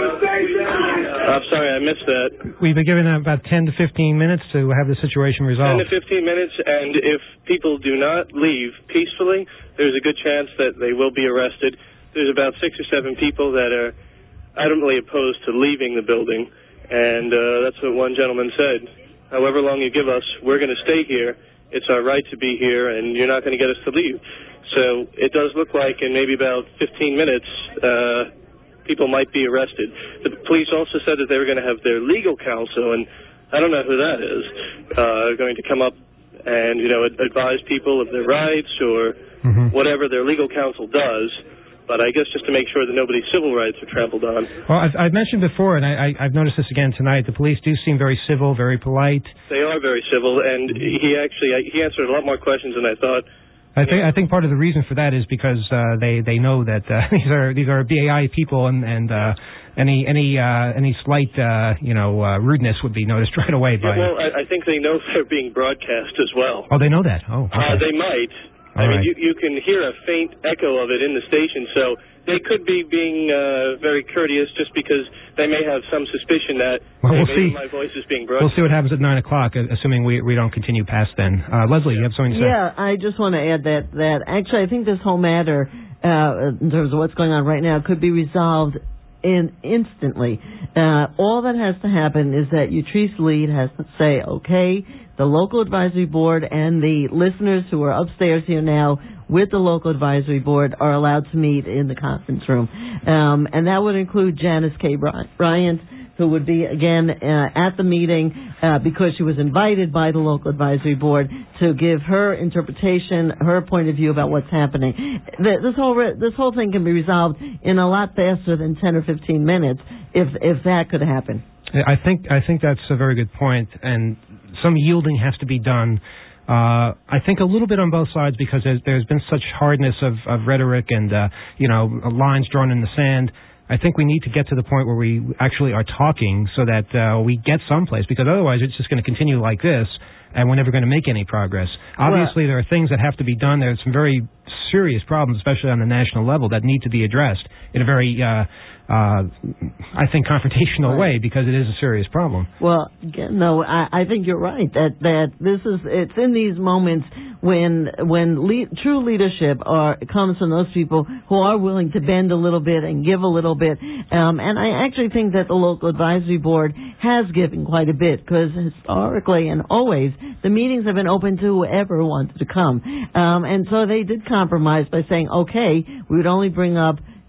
I'm sorry, I missed that. We've been given about ten to fifteen minutes to have the situation resolved. ten to fifteen minutes, and if people do not leave peacefully, there's a good chance that they will be arrested. There's about six or seven people that are adamantly opposed to leaving the building, and uh, that's what one gentleman said. However long you give us, we're going to stay here. It's our right to be here, and you're not going to get us to leave. So it does look like in maybe about fifteen minutes, uh, people might be arrested. The police also said that they were going to have their legal counsel, and I don't know who that is, uh, going to come up and, you know, advise people of their rights or mm-hmm. whatever their legal counsel does. But I guess just to make sure that nobody's civil rights are trampled on. Well, I've, I've mentioned before, and I, I, I've noticed this again tonight, the police do seem very civil, very polite. They are very civil, and he actually he answered a lot more questions than I thought. I think I think part of the reason for that is because uh, they they know that uh, these are these are B A I people, and and uh, any any uh, any slight uh, you know uh, rudeness would be noticed right away by. Yeah, well, I, I think they know they're being broadcast as well. Oh, they know that. Oh, okay. uh, they might. All I mean, right. you, you can hear a faint echo of it in the station, so they could be being uh, very courteous just because they may have some suspicion that well, hey, we'll maybe see. my voice is being broadcast. We'll see what happens at nine o'clock, assuming we we don't continue past then. Uh, Leslie, you have something to say? Yeah, I just want to add that that actually I think this whole matter, uh, in terms of what's going on right now, could be resolved in instantly. Uh, all that has to happen is that Utrice Lead has to say, okay, the local advisory board and the listeners who are upstairs here now with the local advisory board are allowed to meet in the conference room. Um, and that would include Janice K. Bryant, who would be, again, uh, at the meeting uh, because she was invited by the local advisory board to give her interpretation, her point of view about what's happening. This whole re- this whole thing can be resolved in a lot faster than ten or fifteen minutes if if that could happen. I think I think that's a very good point, and some yielding has to be done. Uh, I think a little bit on both sides because there's, there's been such hardness of, of rhetoric and uh, you know lines drawn in the sand. I think we need to get to the point where we actually are talking so that uh, we get someplace, because otherwise it's just going to continue like this and we're never going to make any progress. Obviously, well, there are things that have to be done. There's some very serious problems, especially on the national level, that need to be addressed in a very, uh, uh, I think, confrontational right. way, because it is a serious problem. Well, no, I, I think you're right. That that this is it's in these moments when when le- true leadership are comes from those people who are willing to bend a little bit and give a little bit. Um, and I actually think that the local advisory board has given quite a bit, because historically and always the meetings have been open to whoever wanted to come. Um, and so they did compromise by saying, okay, we would only bring up,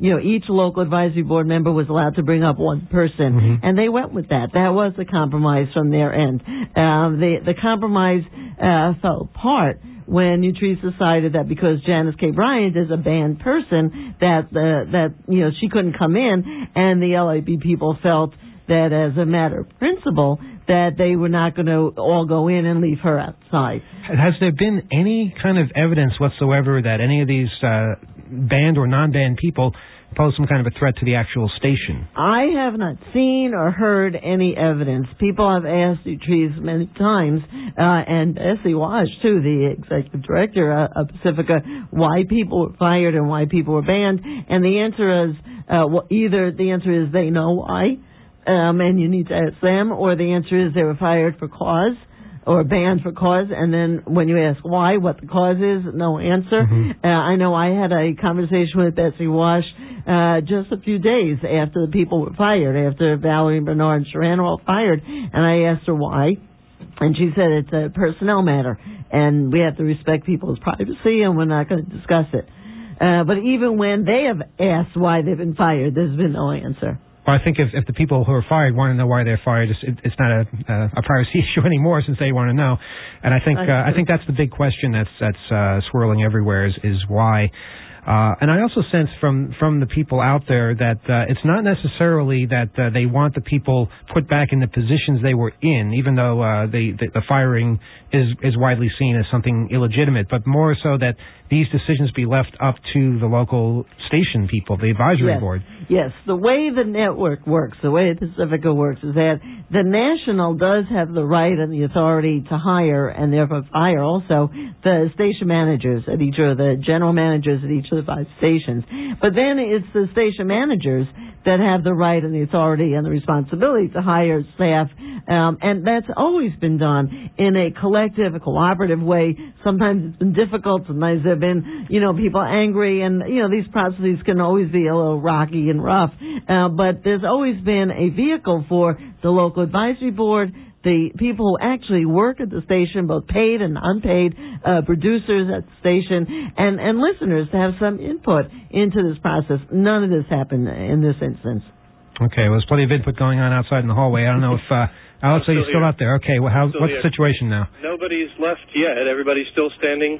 you know, each local advisory board member was allowed to bring up one person, mm-hmm. and they went with that. That was the compromise from their end. Um, the the compromise uh, fell apart when Nutrice decided that because Janice K. Bryant is a banned person, that the that you know she couldn't come in, and the L A B people felt that as a matter of principle that they were not going to all go in and leave her outside. Has there been any kind of evidence whatsoever that any of these uh, banned or non-banned people pose some kind of a threat to the actual station? I have not seen or heard any evidence. People have asked Nutrice many times, uh, and Bessie Wash, too, the executive director uh, of Pacifica, why people were fired and why people were banned. And the answer is, uh, well, either the answer is they know why, um, and you need to ask them, or the answer is they were fired for cause or banned for cause, and then when you ask why, what the cause is, no answer. Mm-hmm. Uh, I know I had a conversation with Bessie Wash uh, just a few days after the people were fired, after Valerie Bernard and Sharon were all fired, and I asked her why, and she said it's a personnel matter, and we have to respect people's privacy, and we're not going to discuss it. Uh, but even when they have asked why they've been fired, there's been no answer. Well, I think if, if the people who are fired want to know why they're fired, it's, it, it's not a, uh, a privacy issue anymore since they want to know. And I think uh, I think that's the big question that's that's uh, swirling everywhere is, is why. Uh, and I also sense from, from the people out there that uh, it's not necessarily that uh, they want the people put back in the positions they were in, even though uh, the, the, the firing is, is widely seen as something illegitimate, but more so that these decisions be left up to the local station people, the advisory yes. board. Yes, the way the network works, the way Pacifica works, is that the national does have the right and the authority to hire, and therefore hire also the station managers at each, or the general managers at each of the five stations. But then it's the station managers that have the right and the authority and the responsibility to hire staff, um, and that's always been done in a collective, a cooperative way. Sometimes it's been difficult, sometimes there have been, you know, people angry, and, you know, these processes can always be a little rocky and rough, uh, but there's always been a vehicle for the local advisory board, the people who actually work at the station, both paid and unpaid, uh, producers at the station, and, and listeners to have some input into this process. None of this happened in this instance. Okay, well, there's plenty of input going on outside in the hallway. I don't know if, uh, Alex, are you still here. out there? Okay, well, how, what's here. the situation now? Nobody's left yet. Everybody's still standing.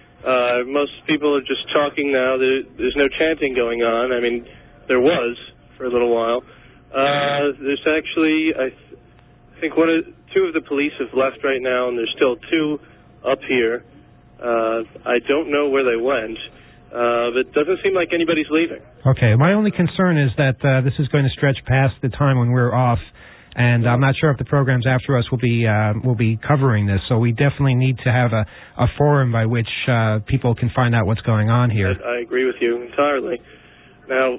Uh, most people are just talking now. There, there's no chanting going on. I mean, there was for a little while. Uh, there's actually, I th- I think one of two of the police have left right now, and there's still two up here. Uh, I don't know where they went, uh, but it doesn't seem like anybody's leaving. Okay, my only concern is that uh, this is going to stretch past the time when we're off, and I'm not sure if the programs after us will be uh, will be covering this. So we definitely need to have a, a forum by which uh, people can find out what's going on here. I, I agree with you entirely. Now,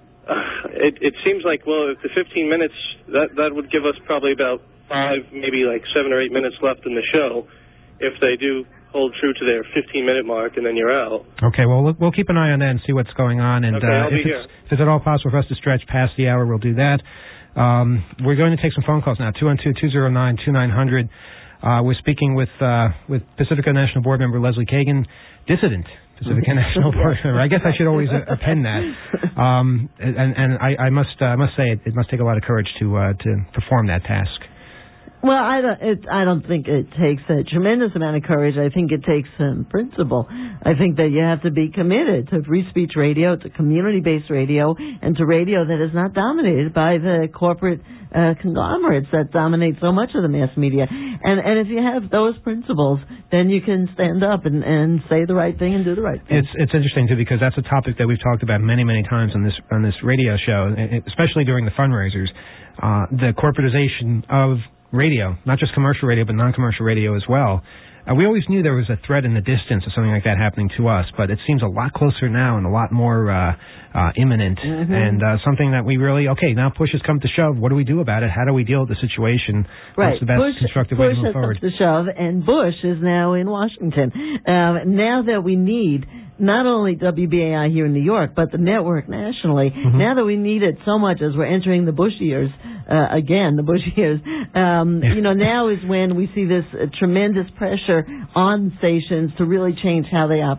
uh, it, it seems like, well, if the fifteen minutes, that that would give us probably about five, maybe like seven or eight minutes left in the show, if they do hold true to their fifteen-minute mark, and then you're out. Okay, well, we'll keep an eye on that and see what's going on. And okay, uh, I'll be if, here. it's, if it's at all possible for us to stretch past the hour, we'll do that. Um, we're going to take some phone calls now, two one two, two zero nine, two nine zero zero. Uh, we're speaking with uh, with Pacifica National Board Member Leslie Kagan, dissident Pacifica National Board Member. I guess I should always uh, append that. Um, and and I, I must uh, I must say it, it must take a lot of courage to uh, to perform that task. Well, I don't, it, I don't think it takes a tremendous amount of courage. I think it takes some principle. I think that you have to be committed to free speech radio, to community-based radio, and to radio that is not dominated by the corporate uh, conglomerates that dominate so much of the mass media. And and if you have those principles, then you can stand up and, and say the right thing and do the right thing. It's it's interesting too, because that's a topic that we've talked about many many times on this on this radio show, especially during the fundraisers. Uh, the corporatization of radio, not just commercial radio, but non-commercial radio as well. Uh, we always knew there was a threat in the distance of something like that happening to us, but it seems a lot closer now and a lot more uh, uh, imminent, mm-hmm. and uh, something that we really, okay, now push has come to shove. What do we do about it? How do we deal with the situation? Right. What's the best Bush, constructive Bush way to move has forward? come to shove, and Bush is now in Washington. Uh, now that we need not only W B A I here in New York, but the network nationally, mm-hmm. now that we need it so much as we're entering the Bush years, uh, again, the Bush years, um, yeah. you know, now is when we see this uh, tremendous pressure on stations to really change how they operate.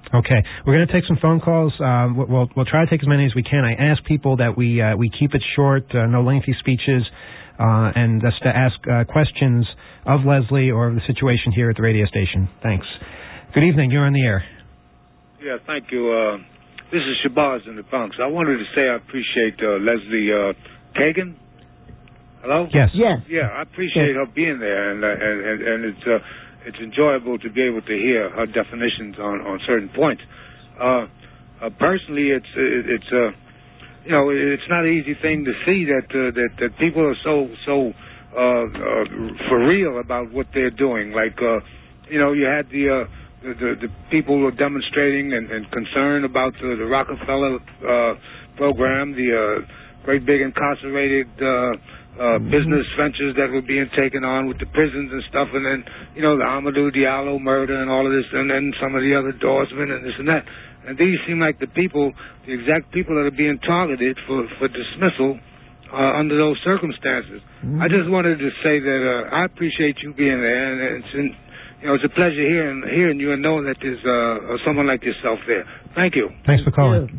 Okay, we're going to take some phone calls. Uh, we'll we'll try to take as many as we can. I ask people that we uh, we keep it short, uh, no lengthy speeches, uh, and just to ask uh, questions of Leslie or of the situation here at the radio station. Thanks. Good evening. You're on the air. Yeah, thank you. Uh, this is Shabazz in the Bronx. I wanted to say I appreciate uh, Leslie uh, Kagan. Hello? Yes. Yes. Yeah, I appreciate yes. her being there, and uh, and, and and it's uh, it's enjoyable to be able to hear her definitions on, on certain points. Uh, uh, personally, it's it, it's uh, you know it's not an easy thing to see that uh, that that people are so so uh, uh, for real about what they're doing. Like uh, you know, you had the uh, the, the the people who were demonstrating and, and concerned about the, the Rockefeller uh, program, the uh, great big incarcerated. Uh, Uh, business ventures that were being taken on with the prisons and stuff, and then, you know, the Amadou Diallo murder and all of this, and then some of the other Dorsman and this and that. And these seem like the people, the exact people that are being targeted for, for dismissal uh, under those circumstances. Mm-hmm. I just wanted to say that uh, I appreciate you being there, and it's, in, you know, it's a pleasure hearing, hearing you and knowing that there's uh, someone like yourself there. Thank you. Thanks for calling.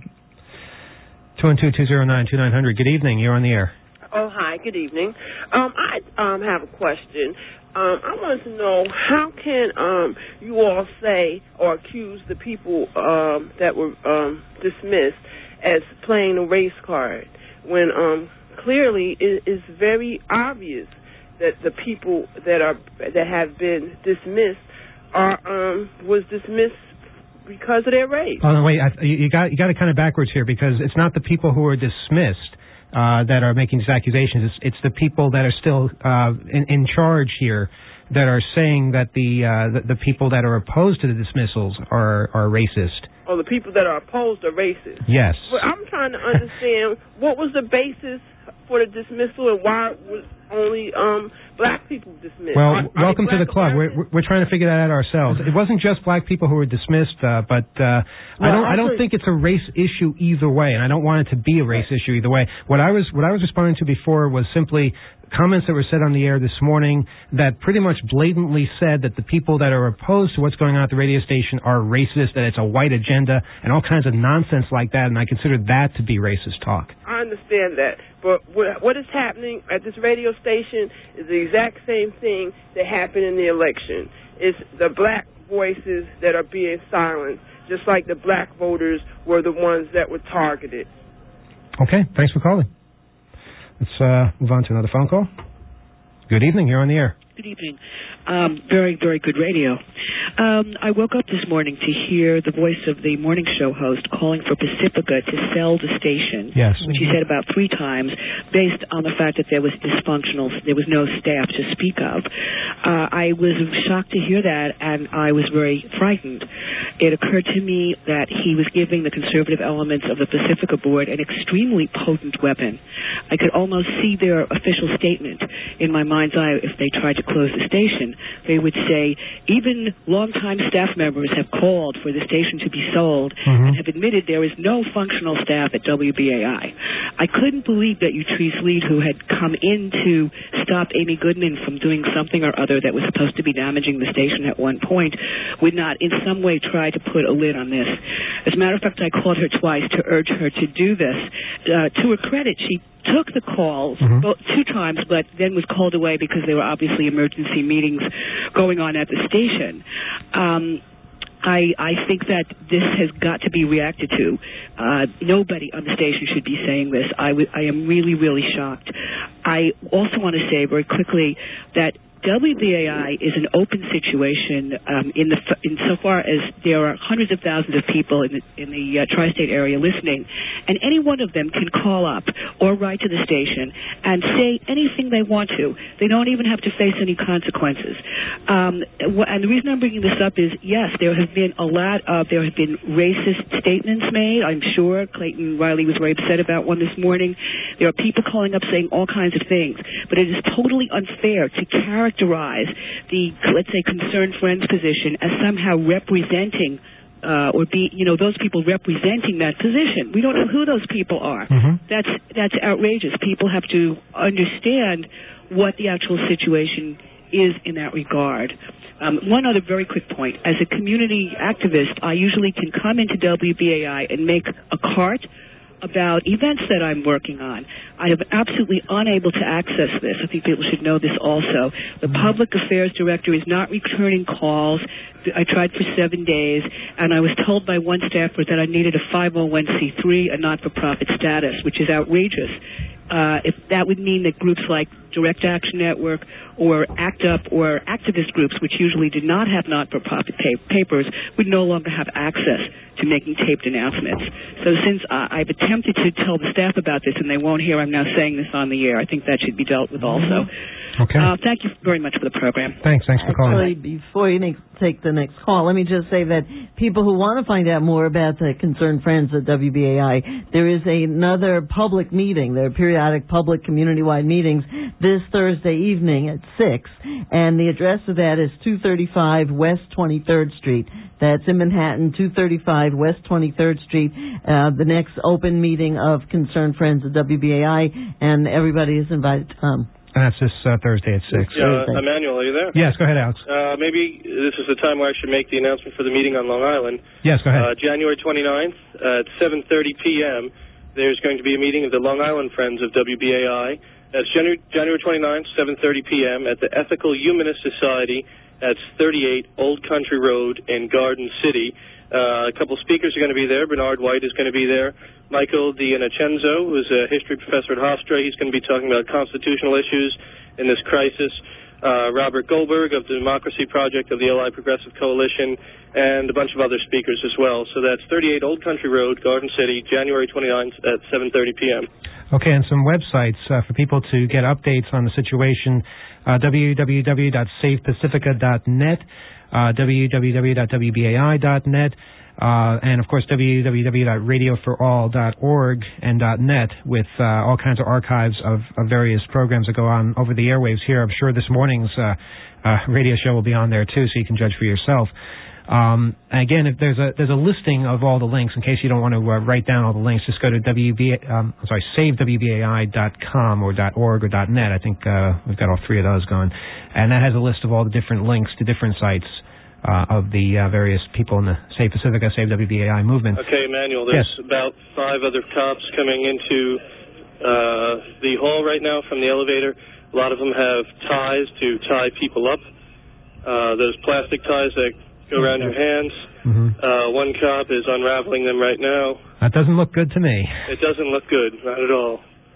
two one two, two zero nine, two nine zero zero. Good evening. You're on the air. Oh, hi. Good evening. Um, I um, have a question. Um, I wanted to know, how can um, you all say or accuse the people um, that were um, dismissed as playing a race card when um, clearly it is very obvious that the people that are that have been dismissed are um, was dismissed because of their race? Oh, no, wait. I, you got you got it kind of backwards here, because it's not the people who are dismissed Uh, that are making these accusations. It's, it's the people that are still uh, in, in charge here that are saying that the, uh, the the people that are opposed to the dismissals are are racist. Oh, the people that are opposed are racist. Yes. But I'm trying to understand what was the basis for the dismissal and why was only um, black people dismissed. Well, are, are welcome to the club. We're, we're trying to figure that out ourselves. It wasn't just black people who were dismissed, uh, but uh, well, I don't I don't think it's a race issue either way, and I don't want it to be a race issue either way. What I was what I was responding to before was simply comments that were said on the air this morning that pretty much blatantly said that the people that are opposed to what's going on at the radio station are racist, that it's a white agenda, and all kinds of nonsense like that, and I consider that to be racist talk. I understand that, but what is happening at this radio station is the exact same thing that happened in the election. It's the black voices that are being silenced, just like the black voters were the ones that were targeted. Okay, thanks for calling. Let's uh, move on to another phone call. Good evening. You're on the air. Good evening. Um, very, very good radio. Um, I woke up this morning to hear the voice of the morning show host calling for Pacifica to sell the station, yes. which he said about three times, based on the fact that there was dysfunctional, there was no staff to speak of. Uh, I was shocked to hear that, and I was very frightened. It occurred to me that he was giving the conservative elements of the Pacifica board an extremely potent weapon. I could almost see their official statement in my mind's eye if they tried to close the station. They would say, even longtime staff members have called for the station to be sold mm-hmm. and have admitted there is no functional staff at W B A I. I couldn't believe that Utrice Lead, who had come in to stop Amy Goodman from doing something or other that was supposed to be damaging the station at one point, would not in some way try to put a lid on this. As a matter of fact, I called her twice to urge her to do this. Uh, to her credit, she took the calls mm-hmm. both, two times, but then was called away because there were obviously emergency meetings going on at the station. Um, I, I think that this has got to be reacted to. Uh, nobody on the station should be saying this. I, w- I am really, really shocked. I also want to say very quickly that W B A I is an open situation um, in the insofar as there are hundreds of thousands of people in the, in the uh, tri-state area listening, and any one of them can call up or write to the station and say anything they want to. They don't even have to face any consequences. Um, and the reason I'm bringing this up is, yes, there have been a lot of, there have been racist statements made, I'm sure. Clayton Riley was very upset about one this morning. There are people calling up saying all kinds of things, but it is totally unfair to characterize the, let's say, concerned friends position as somehow representing uh, or be, you know, those people representing that position. We don't know who those people are. Mm-hmm. That's that's outrageous. People have to understand what the actual situation is in that regard. Um, one other very quick point. As a community activist, I usually can come into W B A I and make a cart about events that I'm working on. I am absolutely unable to access this. I think people should know this also. The Public Affairs Director is not returning calls. I tried for seven days, and I was told by one staffer that I needed a five oh one c three, a not-for-profit status, which is outrageous. Uh, if that would mean that groups like Direct Action Network or ACT UP or activist groups, which usually did not have not-for-profit pa- papers, would no longer have access to making taped announcements. So since uh, I've attempted to tell the staff about this and they won't hear I'm now saying this on the air, I think that should be dealt with also. Okay. Uh, thank you very much for the program. Thanks. Thanks for calling. Actually, before you ne- take the next call, let me just say that people who want to find out more about the Concerned Friends of W B A I, there is another public meeting. There are periodic public community-wide meetings this Thursday evening at six, and the address of that is two thirty-five West twenty-third Street. That's in Manhattan, two thirty-five West twenty-third Street, uh, the next open meeting of Concerned Friends of W B A I, and everybody is invited to come. And that's this uh, Thursday at six. Yeah, uh, Emmanuel, are you there? Yes, go ahead, Alex. Uh, maybe this is the time where I should make the announcement for the meeting on Long Island. Yes, go ahead. Uh, January twenty-ninth at seven thirty p.m., there's going to be a meeting of the Long Island Friends of W B A I. That's January, January twenty-ninth, seven thirty p.m. at the Ethical Humanist Society. That's thirty-eight Old Country Road in Garden City. Uh, a couple speakers are going to be there. Bernard White is going to be there. Michael DiInnocenzo, who's a history professor at Hofstra, he's going to be talking about constitutional issues in this crisis. Uh, Robert Goldberg of the Democracy Project of the Allied Progressive Coalition, and a bunch of other speakers as well. So that's thirty-eight Old Country Road, Garden City, January twenty-ninth at seven thirty p.m. Okay, and some websites uh, for people to get updates on the situation, uh, w w w dot save pacifica dot net, uh, w w w dot w b a i dot net, uh, and, of course, w w w dot radio for all dot org and .net with uh, all kinds of archives of, of various programs that go on over the airwaves here. I'm sure this morning's uh, uh, radio show will be on there, too, so you can judge for yourself. Um, again, if there's a there's a listing of all the links, in case you don't want to uh, write down all the links, just go to W B um, I'm sorry, save w b a i dot com or .org or .net. I think uh, we've got all three of those going, and that has a list of all the different links to different sites uh, of the uh, various people in the Save Pacifica, Save W B A I movement. Okay, Emmanuel, there's yes. about five other cops coming into uh, the hall right now from the elevator. A lot of them have ties to tie people up. Uh, those plastic ties that go around your hands. Mm-hmm. Uh, one cop is unraveling them right now. That doesn't look good to me. It doesn't look good, not at all.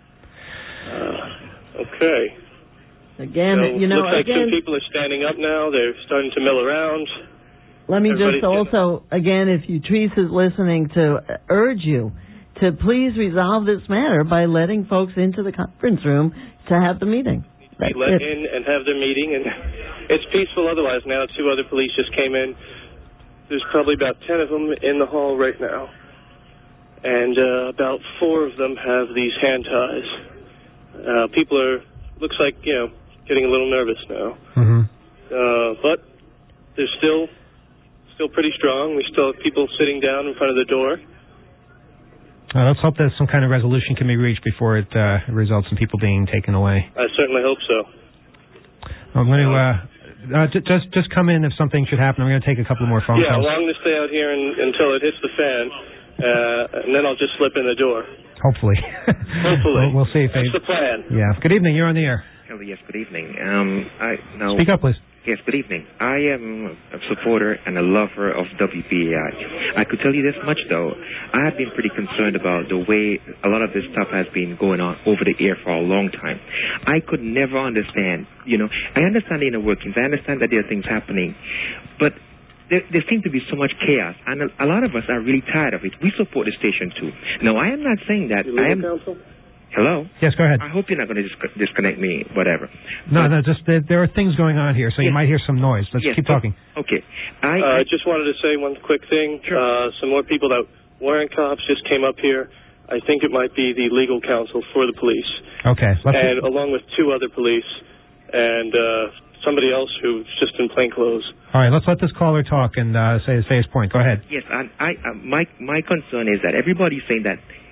Uh, okay. Again, so, you know, looks like again, some people are standing up now. They're starting to mill around. let me Everybody's just also, again, if Utrice is listening, to urge you to please resolve this matter by letting folks into the conference room to have the meeting. They let it. in and have their meeting, and it's peaceful otherwise now. Two other police just came in. There's probably about ten of them in the hall right now, and uh, about four of them have these hand ties. Uh, people are, looks like, you know, getting a little nervous now. Mm-hmm. Uh, but they're still, still pretty strong. We still have people sitting down in front of the door. Uh, let's hope that some kind of resolution can be reached before it uh, results in people being taken away. I certainly hope so. I'm going to uh, uh, j- just just come in if something should happen. I'm going to take a couple more phone yeah, calls. Yeah, long to stay out here and, until it hits the fan, uh, and then I'll just slip in the door. Hopefully. Hopefully. we'll, we'll see. If That's they, the plan. Yeah. Good evening. You're on the air. Hello. Yes. Good evening. Um, I now. Speak up, please. Yes, good evening. I am a supporter and a lover of W B A I. I could tell you this much, though. I have been pretty concerned about the way a lot of this stuff has been going on over the air for a long time. I could never understand, you know, I understand the inner workings. I understand that there are things happening. But there, there seems to be so much chaos, and a, a lot of us are really tired of it. We support the station, too. Now, I am not saying that. I am. Council? Hello? Yes, go ahead. I hope you're not going to disc- disconnect me, whatever. No, but, no, just there, there are things going on here, so yes. you might hear some noise. Let's yes, keep talking. Okay. I, uh, I just wanted to say one quick thing. Sure. Uh, some more people that weren't cops just came up here. I think it might be the legal counsel for the police. Okay. Let's and along with two other police and uh, somebody else who's just in plain clothes. All right, let's let this caller talk and uh, say, say his point. Go ahead. Yes, I, I, uh, my, my concern is that everybody's saying that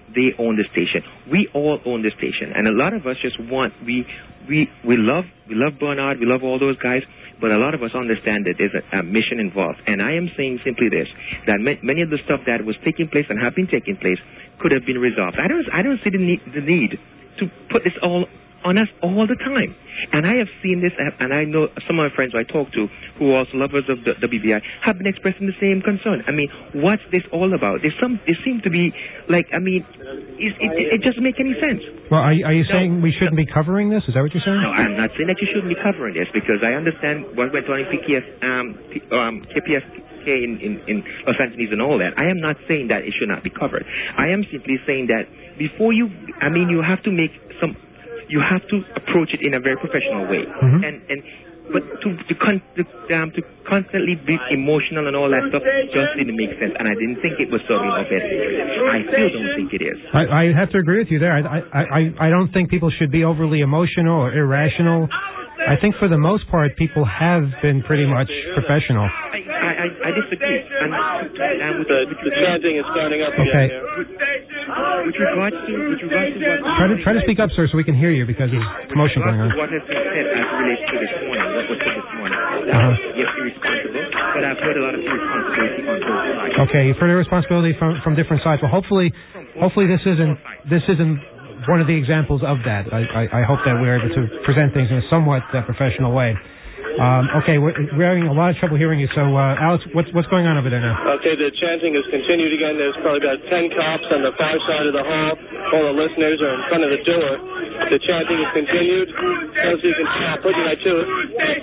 they own the station. We all own the station, and a lot of us just want we we we love we love Bernard, we love all those guys, but a lot of us understand that there's a, a mission involved. And I am saying simply this: that ma- many of the stuff that was taking place and have been taking place could have been resolved. I don't I don't see the need the need to put this all on us all the time. And I have seen this, and I know some of my friends I talk to who are also lovers of the W B I have been expressing the same concern. I mean, what's this all about? There's some, they seem to be like, I mean, it, it, it doesn't make any sense. Well, are, are you no, saying we shouldn't be covering this? Is that what you're saying? No, I'm not saying that you shouldn't be covering this, because I understand what went on in P K S, um, P, um, K P F K in, in, in Los Angeles and all that. I am not saying that it should not be covered. I am simply saying that before you, I mean, you have to make some, you have to approach it in a very professional way. Mm-hmm. And and but to to, con- to, um, to constantly be emotional and all that stuff just didn't make sense. And I didn't think it was serving our best interest. I still don't think it is. I, I have to agree with you there. I, I I I don't think people should be overly emotional or irrational. I think for the most part, people have been pretty much professional. I I, I disagree. And, and with the, the chanting is starting up okay. again. With regards to with regards to what try to try to speak up, sir, so we can hear you, because there's commotion going on. What has been said as it relates to this morning, what was said this morning, that uh-huh. yes, irresponsible, but I've heard a lot of irresponsibility on both sides. Okay, you've heard irresponsibility from from different sides. Well, hopefully, hopefully this isn't this isn't one of the examples of that. I I, I hope that we're able to present things in a somewhat uh, professional way. Um, okay, we're, we're having a lot of trouble hearing you. So, uh, Alex, what's what's going on over there now? Okay, the chanting has continued again. There's probably about ten cops on the far side of the hall. All the listeners are in front of the door. The chanting has continued. As you can see, I'll put you right to it.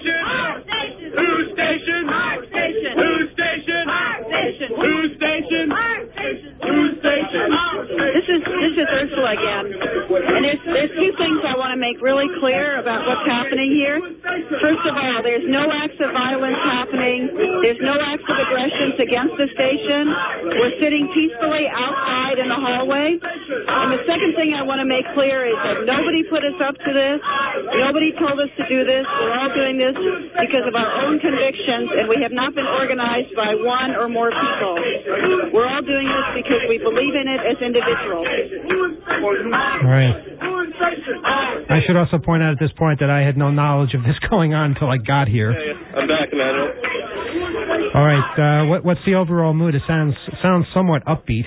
Who's station? Who's station? Who's station? Who's station? Who's station? This is this is Ursula again, and there's there's two things I want to make really clear about what's happening here. First of all, there's no acts of violence happening. There's no acts of aggressions against the station. We're sitting peacefully outside in the hallway. And the second thing I want to make clear is that nobody put us up to this. Nobody told us to do this. We're all doing this because of our own convictions, and we have not been organized by one or more people. We're all doing this because we believe in it as individuals. Right. I should also point out at this point that I had no knowledge of this going on until I got here. Yeah, yeah. I'm back, Emmanuel. All right. Uh, what, what's the overall mood? It sounds sounds somewhat upbeat.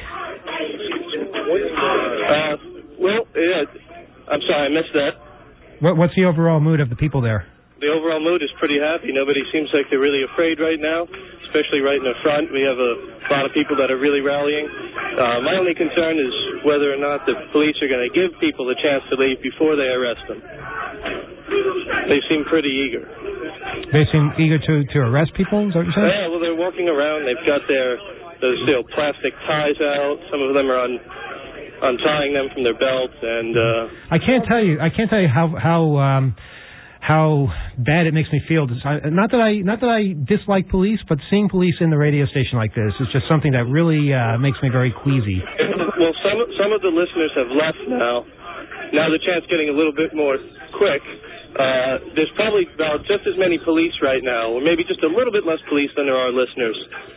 Uh, well, yeah. I'm sorry, I missed that. What, what's the overall mood of the people there? The overall mood is pretty happy. Nobody seems like they're really afraid right now, especially right in the front. We have a lot of people that are really rallying. Uh, my only concern is whether or not the police are going to give people a chance to leave before they arrest them. They seem pretty eager. They seem eager to, to arrest people, is that what you're saying? Yeah, well, they're walking around. They've got their those you know, plastic ties out. Some of them are on untying them from their belts, and uh, I can't tell you. I can't tell you how how um, how bad it makes me feel. Not that I not that I dislike police, but seeing police in the radio station like this is just something that really uh, makes me very queasy. Well, some some of the listeners have left now. Now the chant's getting a little bit more quick. Uh, there's probably about just as many police right now, or maybe just a little bit less police than there are listeners.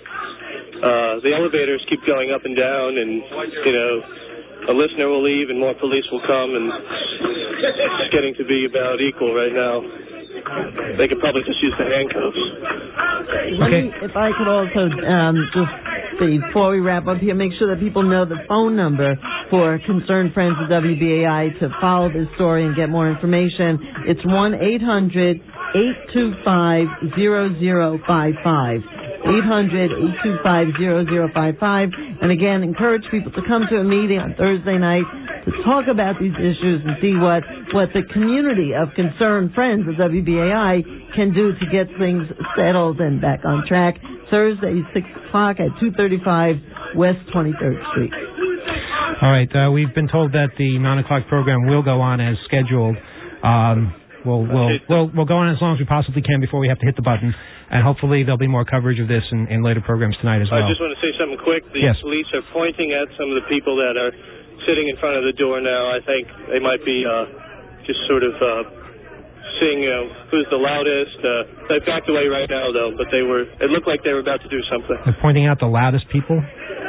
Uh, the elevators keep going up and down, and you know, a listener will leave and more police will come, and it's getting to be about equal right now. They could probably just use the handcuffs. Okay. If I could also um, just, before we wrap up here, make sure that people know the phone number for Concerned Friends of W B A I to follow this story and get more information. It's one eight hundred eight two five zero zero five five. eight hundred eight two five zero zero five five. And again, encourage people to come to a meeting on Thursday night to talk about these issues and see what, what the community of concerned friends of W B A I can do to get things settled and back on track. Thursday, six o'clock at two thirty-five West twenty-third Street. All right. Uh, we've been told that the nine o'clock program will go on as scheduled. Um, We'll, we'll, we'll, we'll go on as long as we possibly can before we have to hit the button, and hopefully there'll be more coverage of this in, in later programs tonight as well. I just want to say something quick. The yes. police are pointing at some of the people that are sitting in front of the door now. I think they might be uh, just sort of uh, seeing, you know, who's the loudest. Uh, they've backed away right now, though, but they were. It looked like they were about to do something. They're pointing out the loudest people?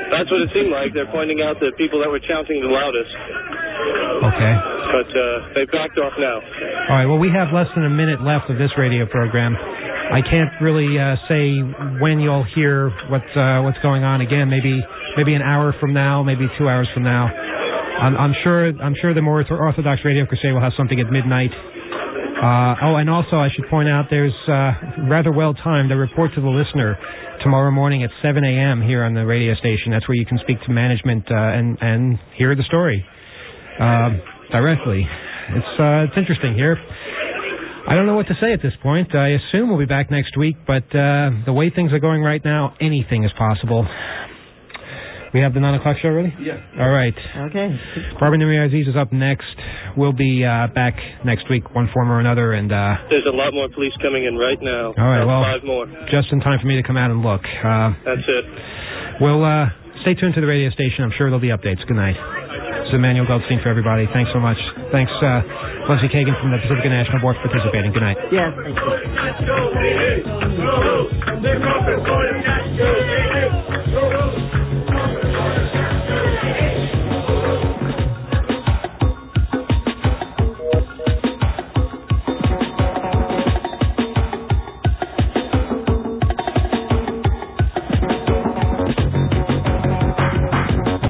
That's what it seemed like. They're pointing out the people that were chanting the loudest. Okay. But uh, they backed off now. All right, well, we have less than a minute left of this radio program. I can't really uh, say when you'll hear what uh, what's going on again. Maybe maybe an hour from now, maybe two hours from now. I'm, I'm sure I'm sure the more Orthodox Radio Crusade will have something at midnight. Uh, oh, and also I should point out there's uh, rather well timed a report to the listener tomorrow morning at seven a.m. here on the radio station. That's where you can speak to management uh, and and hear the story uh, directly. It's uh, it's interesting here. I don't know what to say at this point. I assume we'll be back next week, but uh, the way things are going right now, anything is possible. We have the nine o'clock show ready? Yeah. All right. Okay. Barbara Nimi Aziz is up next. We'll be uh, back next week, one form or another, and uh, There's a lot more police coming in right now. all right. About Well, five more. just in time for me to come out and look. Uh, That's it. we'll uh, stay tuned to the radio station. I'm sure there'll be updates. Good night. This is Emmanuel Goldstein for everybody. Thanks so much. Thanks, uh, Leslie Kagan from the Pacific National Board for participating. Good night. Yes, thank you.